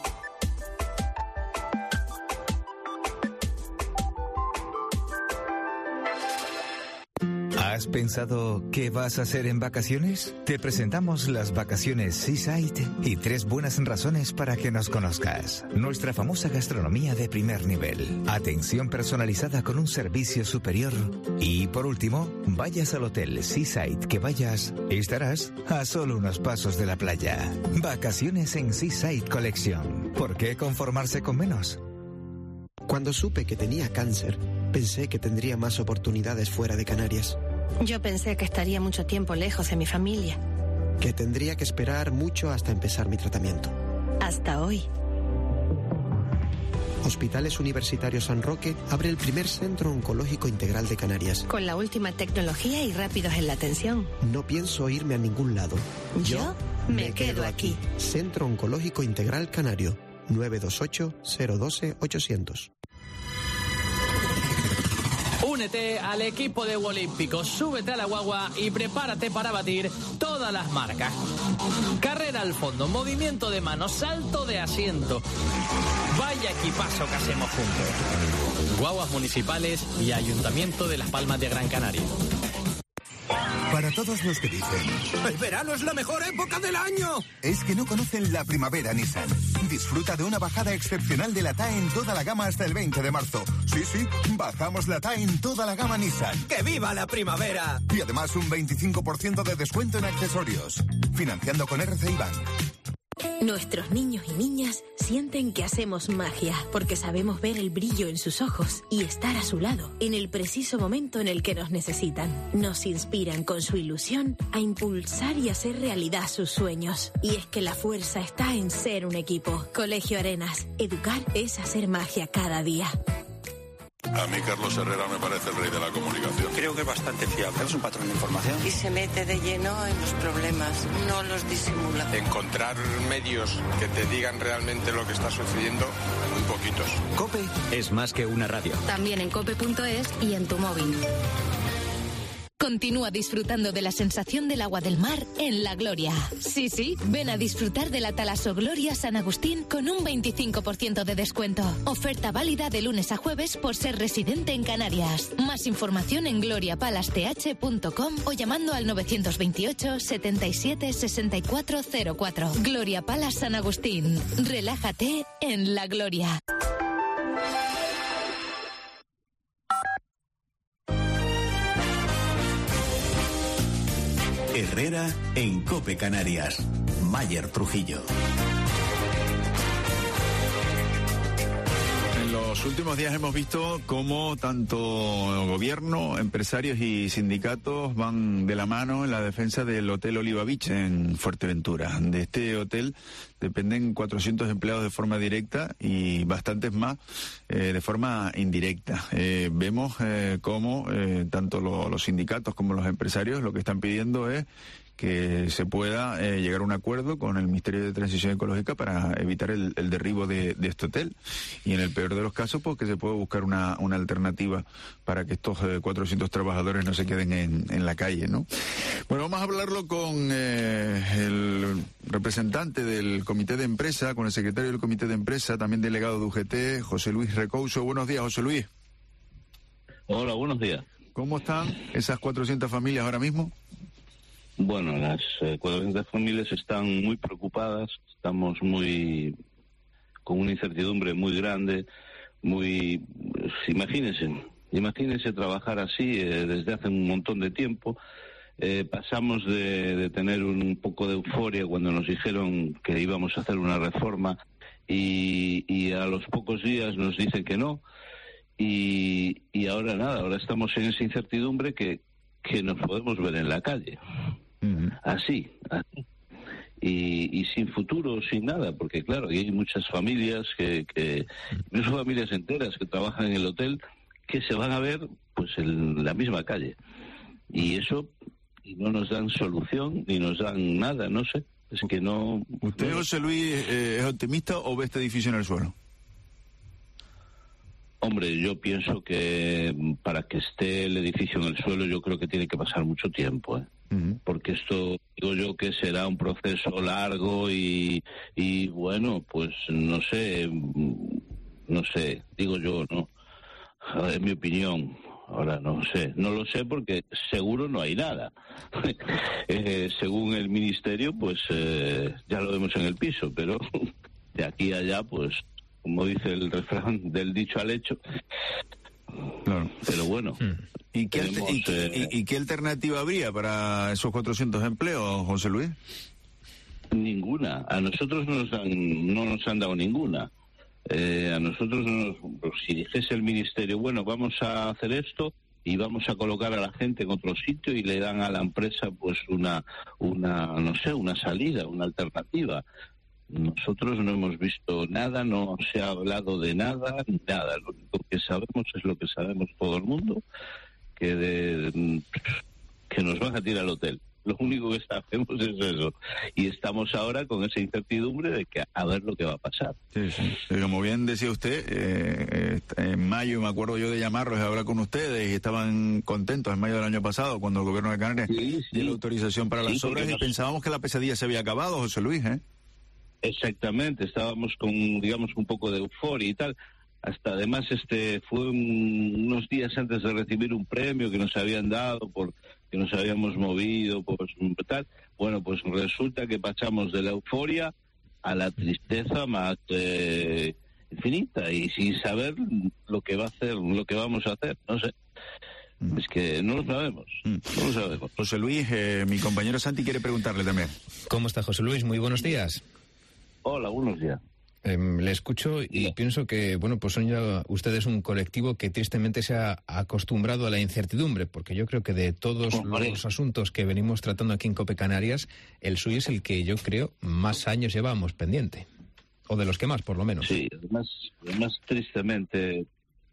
¿Has pensado qué vas a hacer en vacaciones? Te presentamos las vacaciones Seaside y 3 buenas razones para que nos conozcas. Nuestra famosa gastronomía de primer nivel, atención personalizada con un servicio superior y, por último, vayas al hotel Seaside que vayas, estarás a solo unos pasos de la playa. Vacaciones en Seaside Collection. ¿Por qué conformarse con menos? Cuando supe que tenía cáncer, pensé que tendría más oportunidades fuera de Canarias. Yo pensé que estaría mucho tiempo lejos de mi familia. Que tendría que esperar mucho hasta empezar mi tratamiento. Hasta hoy. Hospitales Universitarios San Roque abre el primer centro oncológico integral de Canarias. Con la última tecnología y rápidos en la atención. No pienso irme a ningún lado. Yo me quedo aquí. Centro Oncológico Integral Canario. 928-012-800. Únete al equipo de Olímpicos, súbete a la guagua y prepárate para batir todas las marcas. Carrera al fondo, movimiento de manos, salto de asiento. Vaya equipazo que hacemos juntos. Guaguas municipales y Ayuntamiento de Las Palmas de Gran Canaria. Para todos los que dicen... ¡El verano es la mejor época del año! Es que no conocen la primavera Nissan. Disfruta de una bajada excepcional de la TAE en toda la gama hasta el 20 de marzo. Sí, bajamos la TAE en toda la gama Nissan. ¡Que viva la primavera! Y además un 25% de descuento en accesorios. Financiando con RCI Bank. Nuestros niños y niñas sienten que hacemos magia, porque sabemos ver el brillo en sus ojos y estar a su lado en el preciso momento en el que nos necesitan. Nos inspiran con su ilusión a impulsar y hacer realidad sus sueños. Y es que la fuerza está en ser un equipo. Colegio Arenas. Educar es hacer magia cada día. A mí Carlos Herrera me parece el rey de la comunicación. Creo que es bastante fiable, es un patrón de información. Y se mete de lleno en los problemas, no los disimula. Encontrar medios que te digan realmente lo que está sucediendo, muy poquitos. COPE es más que una radio. También en cope.es y en tu móvil. Continúa disfrutando de la sensación del agua del mar en La Gloria. Sí, ven a disfrutar de la Talaso Gloria San Agustín con un 25% de descuento. Oferta válida de lunes a jueves por ser residente en Canarias. Más información en gloriapalace.com o llamando al 928 77 6404. Gloria Palace San Agustín. Relájate en La Gloria. Herrera en COPE Canarias. Mayer Trujillo. En los últimos días hemos visto cómo tanto gobierno, empresarios y sindicatos van de la mano en la defensa del Hotel Oliva Beach en Fuerteventura. De este hotel dependen 400 empleados de forma directa y bastantes más de forma indirecta. Vemos cómo tanto los sindicatos como los empresarios lo que están pidiendo es que se pueda llegar a un acuerdo con el Ministerio de Transición Ecológica para evitar el derribo de este hotel. Y en el peor de los casos, pues que se pueda buscar una alternativa para que estos 400 trabajadores no se queden en la calle, ¿no? Bueno, vamos a hablarlo con el representante del Comité de Empresa, con el secretario del Comité de Empresa, también delegado de UGT, José Luis Recouso. Buenos días, José Luis. Hola, buenos días. ¿Cómo están esas 400 familias ahora mismo? Bueno, las 400 familias están muy preocupadas, estamos con una incertidumbre muy grande, imagínense trabajar así desde hace un montón de tiempo. Pasamos de tener un poco de euforia cuando nos dijeron que íbamos a hacer una reforma y a los pocos días nos dicen que no. y ahora nada, ahora estamos en esa incertidumbre que nos podemos ver en la calle. Así. Y sin futuro, sin nada, porque claro, hay muchas familias que incluso familias enteras que trabajan en el hotel, que se van a ver pues en la misma calle. Y eso, y no nos dan solución, ni nos dan nada, no sé. Es que no... ¿Usted, José Luis, es optimista o ve este edificio en el suelo? Hombre, yo pienso que para que esté el edificio en el suelo, yo creo que tiene que pasar mucho tiempo, ¿eh? Porque esto, digo yo, que será un proceso largo y bueno, pues no sé, digo yo, ¿no? Es mi opinión. Ahora no lo sé porque seguro no hay nada. Según el ministerio, pues ya lo vemos en el piso, pero de aquí a allá, pues como dice el refrán, del dicho al hecho. Claro. Pero bueno. ¿Y qué alternativa habría para esos 400 empleos, José Luis? Ninguna. A nosotros no nos han dado ninguna. A nosotros, si dijese el ministerio, bueno, vamos a hacer esto y vamos a colocar a la gente en otro sitio, y le dan a la empresa pues una salida, una alternativa. Nosotros no hemos visto nada, no se ha hablado de nada, ni nada. Lo único que sabemos es lo que sabemos todo el mundo, que nos van a tirar al hotel. Lo único que sabemos es eso. Y estamos ahora con esa incertidumbre de que a ver lo que va a pasar. Sí. Como bien decía usted, en mayo me acuerdo yo de llamarlos y hablar con ustedes, y estaban contentos en mayo del año pasado, cuando el gobierno de Canarias dio la autorización para las obras, y pensábamos que la pesadilla se había acabado, José Luis, ¿eh? Exactamente, estábamos con, digamos, un poco de euforia y tal. Hasta además fue unos días antes de recibir un premio que nos habían dado por que nos habíamos movido, pues tal. Bueno, pues resulta que pasamos de la euforia a la tristeza más infinita, y sin saber lo que vamos a hacer, no sé. Es que no lo sabemos. José Luis, mi compañero Santi quiere preguntarle también. ¿Cómo está, José Luis? Muy buenos días. Hola, buenos días. Le escucho y pienso que, bueno, pues son ya ustedes un colectivo que tristemente se ha acostumbrado a la incertidumbre, porque yo creo que de todos los asuntos que venimos tratando aquí en COPE Canarias, el suyo es el que yo creo más años llevábamos pendiente, o de los que más, por lo menos. Sí, además tristemente...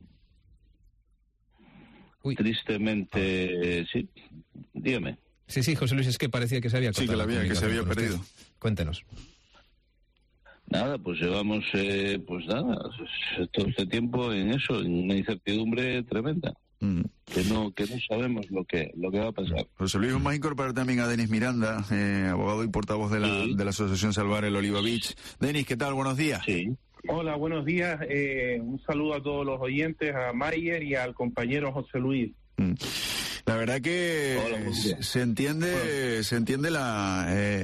Tristemente, sí, dígame. Sí, José Luis, es que parecía que se había cortado. Sí, que se había perdido. Cuéntenos. Nada, pues llevamos, todo este tiempo en eso, en una incertidumbre tremenda. Que no sabemos lo que va a pasar. José Luis, vamos a incorporar también a Denis Miranda, abogado y portavoz de la Asociación Salvar el Oliva Beach. Denis, ¿qué tal? Buenos días. Sí. Hola, buenos días. Un saludo a todos los oyentes, a Mayer y al compañero José Luis. La verdad que se entiende la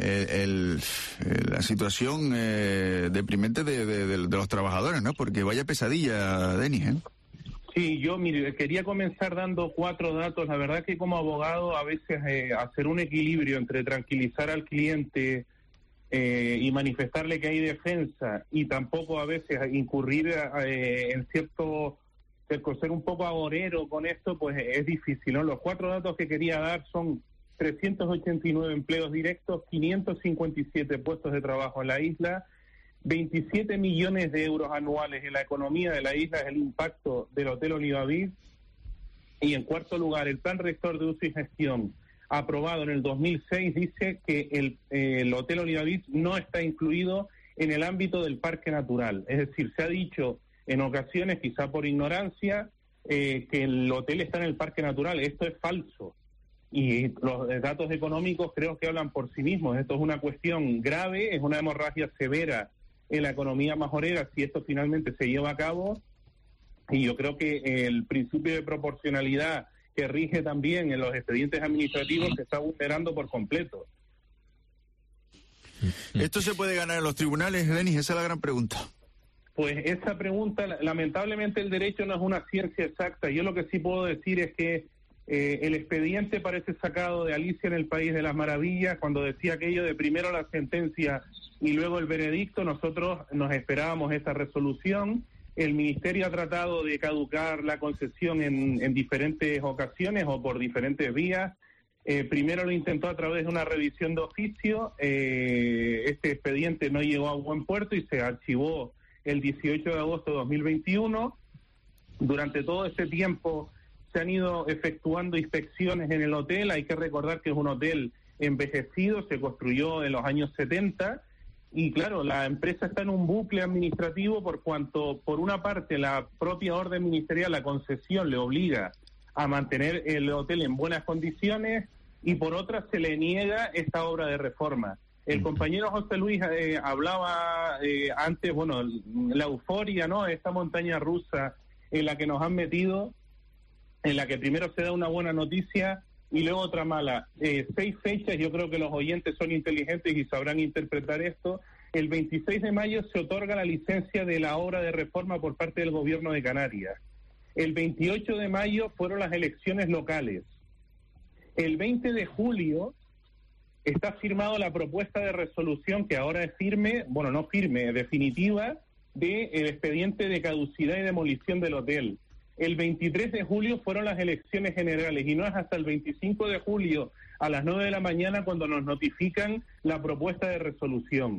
situación deprimente de los trabajadores, ¿no? Porque vaya pesadilla, Denis, ¿eh? Sí, yo quería comenzar dando 4 datos. La verdad que como abogado a veces hacer un equilibrio entre tranquilizar al cliente y manifestarle que hay defensa, y tampoco a veces incurrir en cierto... ser un poco agorero con esto, pues es difícil, ¿no? Los 4 datos que quería dar son 389 empleos directos, 557 puestos de trabajo en la isla, 27 millones de euros anuales en la economía de la isla es el impacto del Hotel Oliva Beach. Y en cuarto lugar, el Plan Rector de Uso y Gestión, aprobado en el 2006, dice que el Hotel Oliva Beach no está incluido en el ámbito del parque natural. Es decir, se ha dicho en ocasiones, quizá por ignorancia, que el hotel está en el parque natural. Esto es falso. Y los datos económicos creo que hablan por sí mismos. Esto es una cuestión grave, es una hemorragia severa en la economía majorera si esto finalmente se lleva a cabo. Y yo creo que el principio de proporcionalidad que rige también en los expedientes administrativos se está vulnerando por completo. ¿Esto se puede ganar en los tribunales, Denis? Esa es la gran pregunta. Pues esa pregunta, lamentablemente el derecho no es una ciencia exacta. Yo lo que sí puedo decir es que el expediente parece sacado de Alicia en el País de las Maravillas, cuando decía aquello de primero la sentencia y luego el veredicto. Nosotros nos esperábamos esa resolución El Ministerio ha tratado de caducar la concesión en diferentes ocasiones o por diferentes vías. Primero lo intentó a través de una revisión de oficio. Este expediente no llegó a buen puerto y se archivó el 18 de agosto de 2021. Durante todo ese tiempo se han ido efectuando inspecciones en el hotel. Hay que recordar que es un hotel envejecido, se construyó en los años 70 y claro, la empresa está en un bucle administrativo por cuanto, por una parte, la propia orden ministerial, la concesión, le obliga a mantener el hotel en buenas condiciones y por otra se le niega esta obra de reforma. El compañero José Luis hablaba antes, bueno, la euforia, ¿no? Esta montaña rusa en la que nos han metido, en la que primero se da una buena noticia y luego otra mala. 6 fechas, yo creo que los oyentes son inteligentes y sabrán interpretar esto. El 26 de mayo se otorga la licencia de la obra de reforma por parte del Gobierno de Canarias. El 28 de mayo fueron las elecciones locales. El 20 de julio está firmado la propuesta de resolución que ahora es firme, bueno, no firme, definitiva, del expediente de caducidad y demolición del hotel. El 23 de julio fueron las elecciones generales y no es hasta el 25 de julio a las 9 de la mañana cuando nos notifican la propuesta de resolución.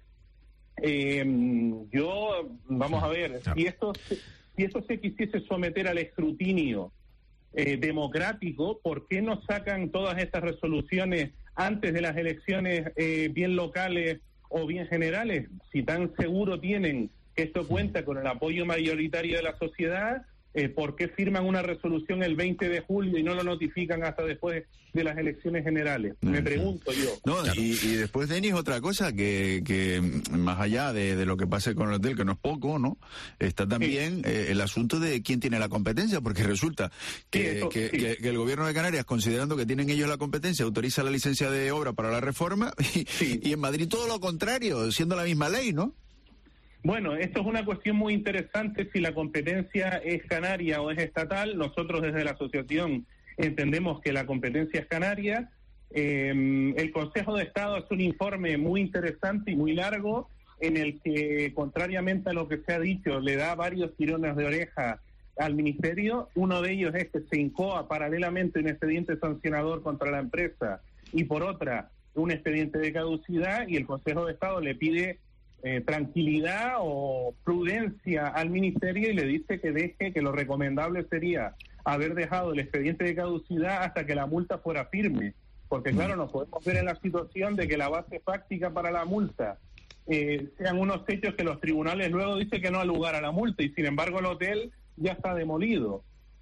Vamos a ver, si esto se quisiese someter al escrutinio democrático, ¿por qué no sacan todas estas resoluciones antes de las elecciones bien locales o bien generales? Si tan seguro tienen que esto cuenta con el apoyo mayoritario de la sociedad, ¿por qué firman una resolución el 20 de julio y no lo notifican hasta después de las elecciones generales? Me pregunto yo. No, claro. y después, Denis, otra cosa que más allá de lo que pase con el hotel, que no es poco, ¿no? Está también el asunto de quién tiene la competencia, porque resulta que el Gobierno de Canarias, considerando que tienen ellos la competencia, autoriza la licencia de obra para la reforma y en Madrid todo lo contrario, siendo la misma ley, ¿no? Bueno, esto es una cuestión muy interesante, si la competencia es canaria o es estatal. Nosotros desde la asociación entendemos que la competencia es canaria. El Consejo de Estado hace un informe muy interesante y muy largo en el que, contrariamente a lo que se ha dicho, le da varios tirones de oreja al Ministerio. Uno de ellos es que se incoa paralelamente un expediente sancionador contra la empresa y por otra un expediente de caducidad, y el Consejo de Estado le pide tranquilidad o prudencia al Ministerio y le dice que deje, que lo recomendable sería haber dejado el expediente de caducidad hasta que la multa fuera firme, porque claro, nos podemos ver en la situación de que la base fáctica para la multa sean unos hechos que los tribunales luego dicen que no ha lugar a la multa y sin embargo el hotel ya está demolido.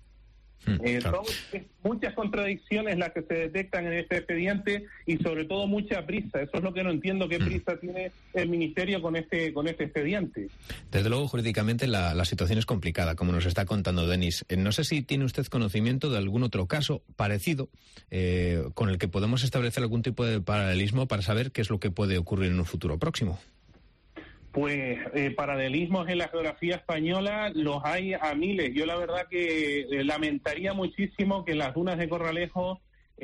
Son muchas contradicciones las que se detectan en este expediente y sobre todo mucha prisa. Eso es lo que no entiendo, qué prisa tiene el Ministerio con este expediente. Desde luego, jurídicamente la situación es complicada, como nos está contando Denis. No sé si tiene usted conocimiento de algún otro caso parecido con el que podemos establecer algún tipo de paralelismo para saber qué es lo que puede ocurrir en un futuro próximo. Pues paralelismos en la geografía española los hay a miles. Yo la verdad que lamentaría muchísimo que en las dunas de Corralejo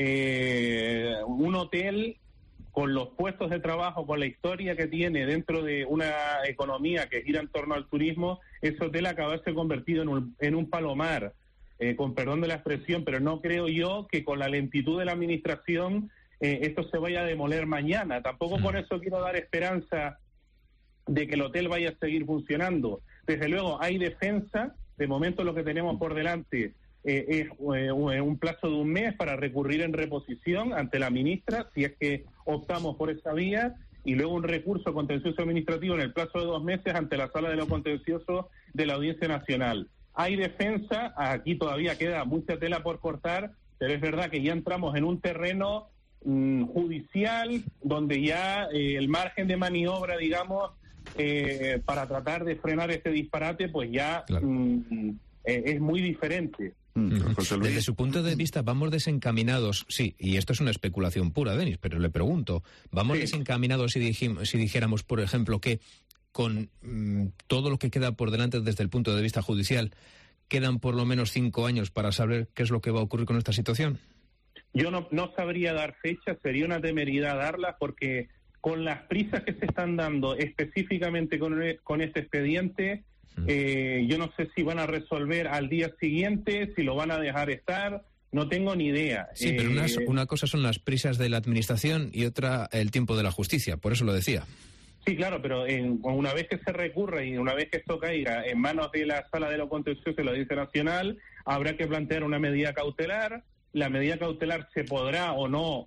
un hotel con los puestos de trabajo, con la historia que tiene dentro de una economía que gira en torno al turismo, ese hotel acabase convertido en un palomar, con perdón de la expresión, pero no creo yo que con la lentitud de la administración esto se vaya a demoler mañana. Tampoco con eso quiero dar esperanza de que el hotel vaya a seguir funcionando. Desde luego hay defensa, de momento lo que tenemos por delante es un plazo de 1 mes para recurrir en reposición ante la ministra, si es que optamos por esa vía, y luego un recurso contencioso administrativo en el plazo de 2 meses ante la Sala de lo Contencioso de la Audiencia Nacional. Hay defensa, aquí todavía queda mucha tela por cortar, pero es verdad que ya entramos en un terreno judicial donde ya el margen de maniobra, digamos, para tratar de frenar este disparate, pues ya es muy diferente. Desde su punto de vista, ¿vamos desencaminados? Sí, y esto es una especulación pura, Denis, pero le pregunto, ¿vamos desencaminados si dijéramos, por ejemplo, que con todo lo que queda por delante desde el punto de vista judicial, quedan por lo menos 5 años para saber qué es lo que va a ocurrir con esta situación? Yo no sabría dar fechas, sería una temeridad darlas, porque con las prisas que se están dando específicamente con este expediente, Yo no sé si van a resolver al día siguiente, si lo van a dejar estar, no tengo ni idea. Sí, pero una cosa son las prisas de la administración y otra el tiempo de la justicia, por eso lo decía. Sí, claro, pero una vez que se recurra y una vez que esto caiga en manos de la Sala de lo Contencioso de la Audiencia Nacional, habrá que plantear una medida cautelar. La medida cautelar se podrá o no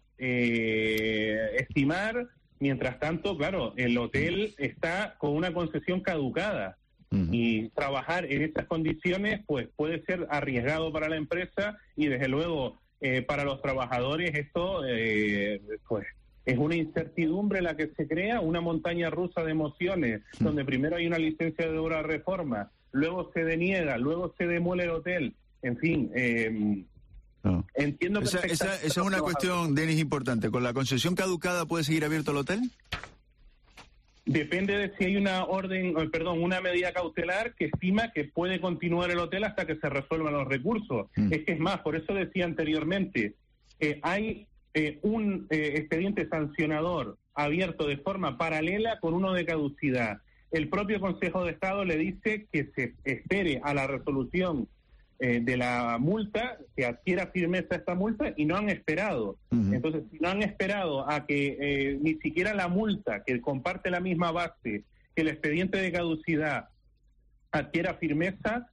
estimar. Mientras tanto, claro, el hotel está con una concesión caducada. Y trabajar en estas condiciones pues puede ser arriesgado para la empresa y desde luego para los trabajadores esto pues es una incertidumbre la que se crea, una montaña rusa de emociones, donde primero hay una licencia de obra reforma, luego se deniega, luego se demuele el hotel, en fin. Entiendo perfectamente. Esa es una cuestión, Denis, importante. ¿Con la concesión caducada puede seguir abierto el hotel? Depende de si hay una medida cautelar que estima que puede continuar el hotel hasta que se resuelvan los recursos. Es que es más, por eso decía anteriormente, hay un expediente sancionador abierto de forma paralela con uno de caducidad. El propio Consejo de Estado le dice que se espere a la resolución de la multa, que adquiera firmeza esta multa, y no han esperado. Entonces, si no han esperado a que ni siquiera la multa, que comparte la misma base que el expediente de caducidad, adquiera firmeza,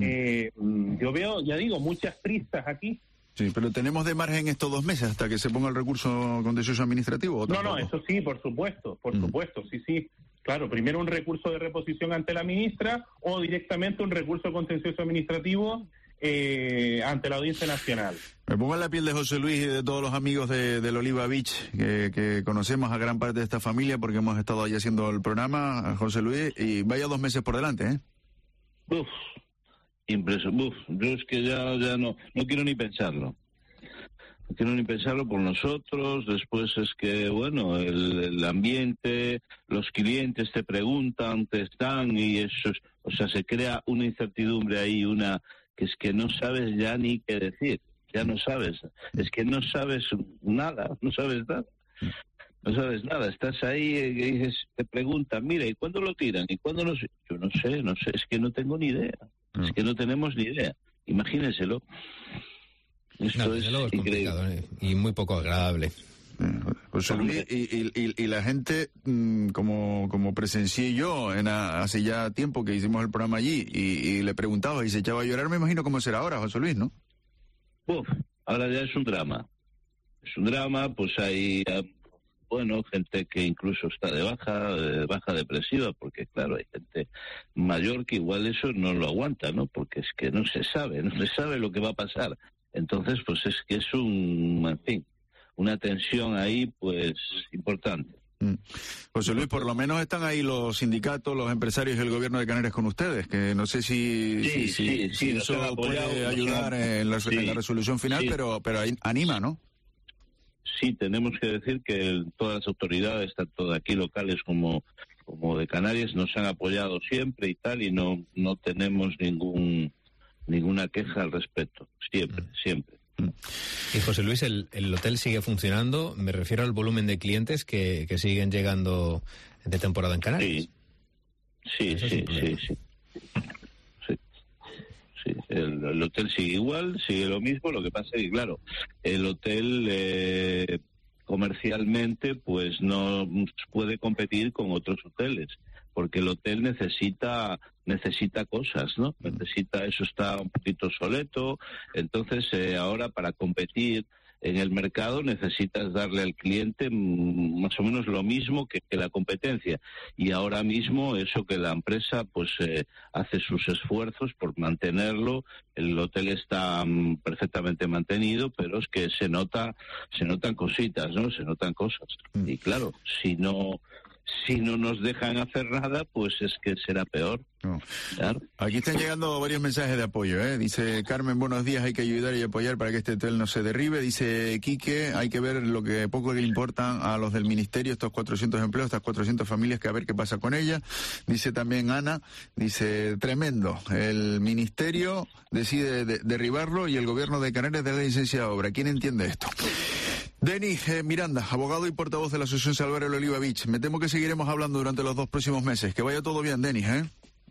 yo veo, ya digo, muchas prisas aquí. Sí, pero tenemos de margen estos 2 meses hasta que se ponga el recurso contencioso administrativo. ¿O no, eso sí, por supuesto, sí. Claro, primero un recurso de reposición ante la ministra o directamente un recurso contencioso administrativo ante la Audiencia Nacional. Me pongo en la piel de José Luis y de todos los amigos del Oliva Beach que conocemos a gran parte de esta familia porque hemos estado ahí haciendo el programa, José Luis, y vaya 2 meses por delante, ¿eh? Impresionante. Yo es que ya no quiero ni pensarlo. No quiero ni pensarlo por nosotros. Después es que, bueno, el ambiente, los clientes te preguntan, te están, y eso es, o sea, se crea una incertidumbre ahí, que es que no sabes ya ni qué decir. Ya no sabes. Es que no sabes nada, no sabes nada. No sabes nada, estás ahí y dices, te preguntan, mira, ¿y cuándo lo tiran? ¿Y cuándo no sé? Yo no sé, es que no tengo ni idea. Es que no tenemos ni idea. Imagínenselo. Esto es increíble. Y muy poco agradable. José Luis, y la gente, como presencié yo hace ya tiempo que hicimos el programa allí, y le preguntaba y se echaba a llorar, me imagino cómo será ahora, José Luis, ¿no? Ahora ya es un drama. Es un drama, pues hay... gente que incluso está de baja depresiva, porque claro, hay gente mayor que igual eso no lo aguanta, ¿no? Porque es que no se sabe lo que va a pasar. Entonces, pues es que es una tensión ahí, pues, importante. José Luis, por lo menos están ahí los sindicatos, los empresarios y el gobierno de Canarias con ustedes, que no sé si eso puede ayudar en la resolución final, pero anima, ¿no? Sí, tenemos que decir que todas las autoridades, tanto de aquí locales como de Canarias, nos han apoyado siempre y tal, y no tenemos ninguna queja al respecto, siempre. Y José Luis, el hotel sigue funcionando, me refiero al volumen de clientes que siguen llegando de temporada en Canarias. Sí. El hotel sigue igual, sigue lo mismo, lo que pasa es que, claro, el hotel comercialmente pues no puede competir con otros hoteles, porque el hotel necesita cosas, ¿no? Eso está un poquito obsoleto, entonces ahora para competir en el mercado necesitas darle al cliente más o menos lo mismo que la competencia, y ahora mismo eso que la empresa pues hace sus esfuerzos por mantenerlo. El hotel está perfectamente mantenido, pero es que se notan cositas, ¿no? Se notan cosas, y claro, si no nos dejan hacer nada, pues es que será peor. No. Claro. Aquí están llegando varios mensajes de apoyo, ¿eh? Dice Carmen, buenos días, hay que ayudar y apoyar para que este hotel no se derribe. Dice Quique, hay que ver lo que poco le importan a los del ministerio, estos 400 empleos, estas 400 familias, que a ver qué pasa con ellas. Dice también Ana, dice, tremendo, el ministerio decide derribarlo y el gobierno de Canarias da la licencia de obra. ¿Quién entiende esto? Denis Miranda, abogado y portavoz de la Asociación Salvadoreña Oliva Beach. Me temo que seguiremos hablando durante los 2 próximos meses. Que vaya todo bien, Denis, ¿eh?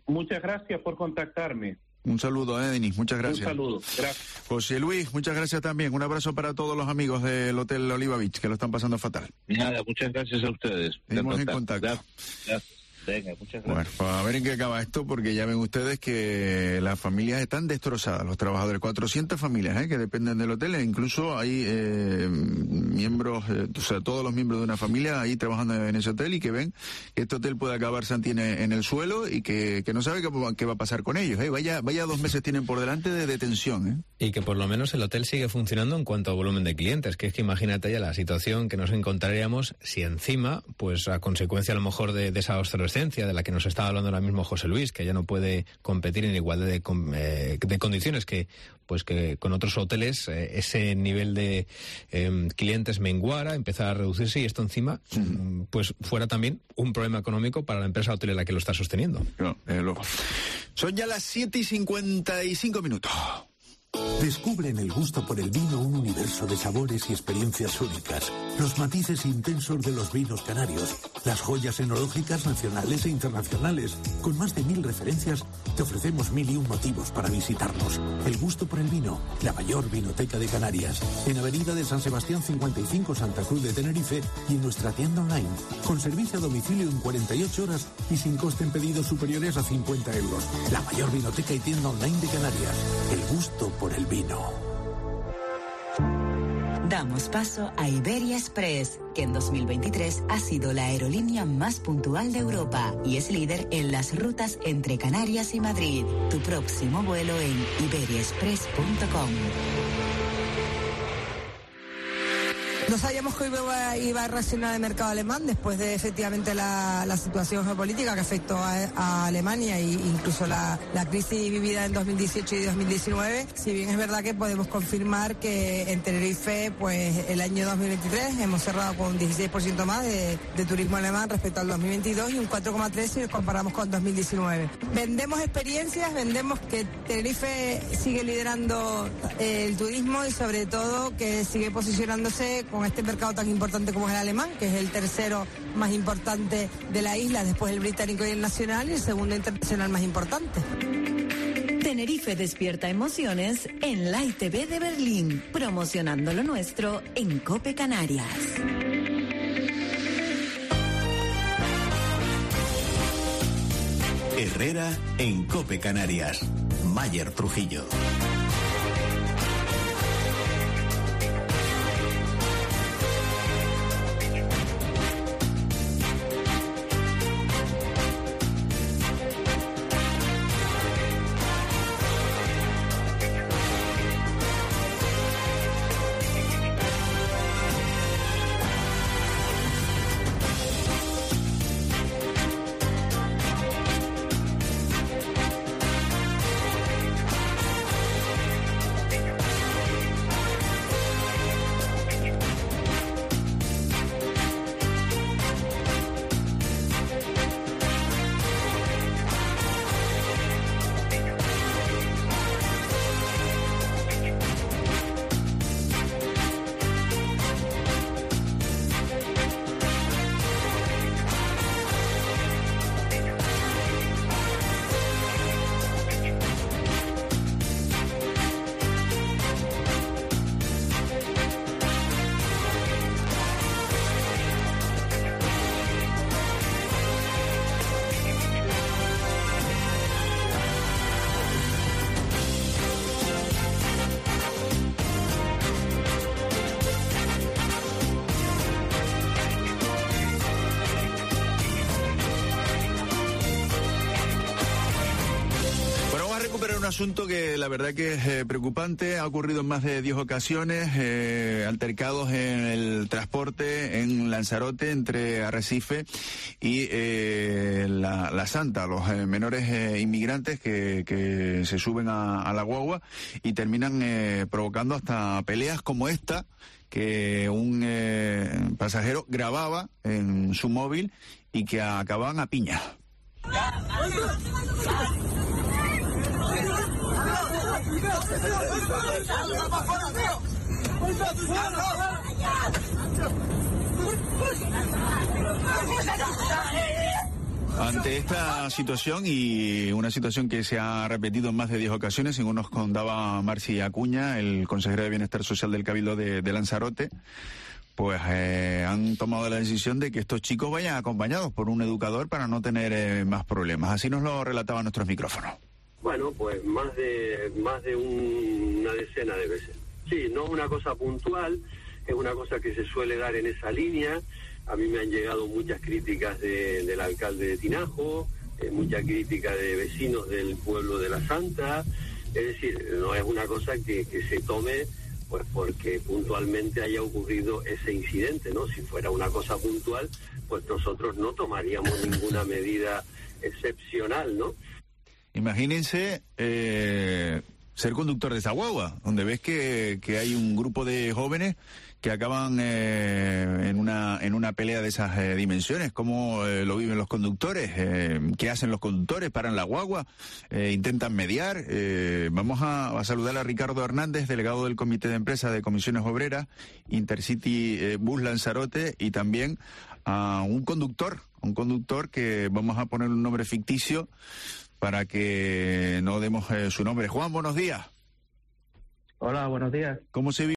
Muchas gracias por contactarme. Un saludo, Denis, muchas gracias. Un saludo, gracias. José Luis, muchas gracias también. Un abrazo para todos los amigos del Hotel Oliva Beach, que lo están pasando fatal. Nada, muchas gracias a ustedes. Seguimos en contacto. Gracias. Venga, muchas gracias. Bueno, pues a ver en qué acaba esto, porque ya ven ustedes que las familias están destrozadas, los trabajadores. 400 familias que dependen del hotel, e incluso hay miembros, o sea, todos los miembros de una familia ahí trabajando en ese hotel, y que ven que este hotel puede acabar en el suelo, y que no sabe qué va a pasar con ellos. Vaya 2 meses tienen por delante de detención. Y que por lo menos el hotel sigue funcionando en cuanto a volumen de clientes, que es que imagínate ya la situación que nos encontraríamos si encima, pues a consecuencia a lo mejor de esa obsolescencia de la que nos estaba hablando ahora mismo José Luis, que ya no puede competir en igualdad de condiciones que con otros hoteles, ese nivel de clientes menguara, empezar a reducirse, y esto encima pues fuera también un problema económico para la empresa hotelera que lo está sosteniendo. No, luego. Son ya las 7:55. Descubre en el gusto por el vino un universo de sabores y experiencias únicas. Los matices intensos de los vinos canarios, las joyas enológicas nacionales e internacionales. Con más de 1000 referencias, te ofrecemos 1001 motivos para visitarnos. El gusto por el vino, la mayor vinoteca de Canarias. En Avenida de San Sebastián 55, Santa Cruz de Tenerife, y en nuestra tienda online, con servicio a domicilio en 48 horas y sin coste en pedidos superiores a 50 euros. La mayor vinoteca y tienda online de Canarias. El gusto por el vino. Damos paso a Iberia Express, que en 2023 ha sido la aerolínea más puntual de Europa y es líder en las rutas entre Canarias y Madrid. Tu próximo vuelo en iberiaexpress.com. No sabíamos que iba a reaccionar el mercado alemán después de efectivamente la situación geopolítica que afectó a Alemania, e incluso la crisis vivida en 2018 y 2019. Si bien es verdad que podemos confirmar que en Tenerife, pues el año 2023 hemos cerrado con un 16% más de turismo alemán respecto al 2022 y un 4,3% si nos comparamos con 2019. Vendemos experiencias, vendemos que Tenerife sigue liderando el turismo y sobre todo que sigue posicionándose con este mercado tan importante como es el alemán, que es el tercero más importante de la isla después del británico y el nacional, y el segundo internacional más importante. Tenerife despierta emociones en la ITV de Berlín, promocionando lo nuestro en COPE Canarias. Herrera en COPE Canarias. Mayer Trujillo. Un asunto que la verdad que es preocupante, ha ocurrido en más de 10 ocasiones, altercados en el transporte en Lanzarote entre Arrecife y la Santa, los menores inmigrantes que se suben a la guagua y terminan provocando hasta peleas como esta que un pasajero grababa en su móvil y que acababan a piña. Ante esta situación, y una situación que se ha repetido en más de 10 ocasiones, según nos contaba Marci Acuña, el consejero de Bienestar Social del Cabildo de Lanzarote, pues han tomado la decisión de que estos chicos vayan acompañados por un educador para no tener más problemas. Así nos lo relataban nuestros micrófonos. Bueno, pues más de una decena de veces. Sí, no es una cosa puntual, es una cosa que se suele dar en esa línea. A mí me han llegado muchas críticas del alcalde de Tinajo, mucha crítica de vecinos del pueblo de La Santa. Es decir, no es una cosa que se tome pues porque puntualmente haya ocurrido ese incidente, ¿no? Si fuera una cosa puntual, pues nosotros no tomaríamos ninguna medida excepcional, ¿no? Imagínense ser conductor de esa guagua, donde ves que hay un grupo de jóvenes que acaban en una pelea de esas dimensiones. ¿Cómo lo viven los conductores? ¿Qué hacen los conductores? ¿Paran la guagua? ¿Intentan mediar? Vamos a saludar a Ricardo Hernández, delegado del Comité de Empresa de Comisiones Obreras, Intercity Bus Lanzarote, y también a un conductor que vamos a poner un nombre ficticio para que no demos su nombre. Juan, buenos días. Hola, buenos días. ¿Cómo se vive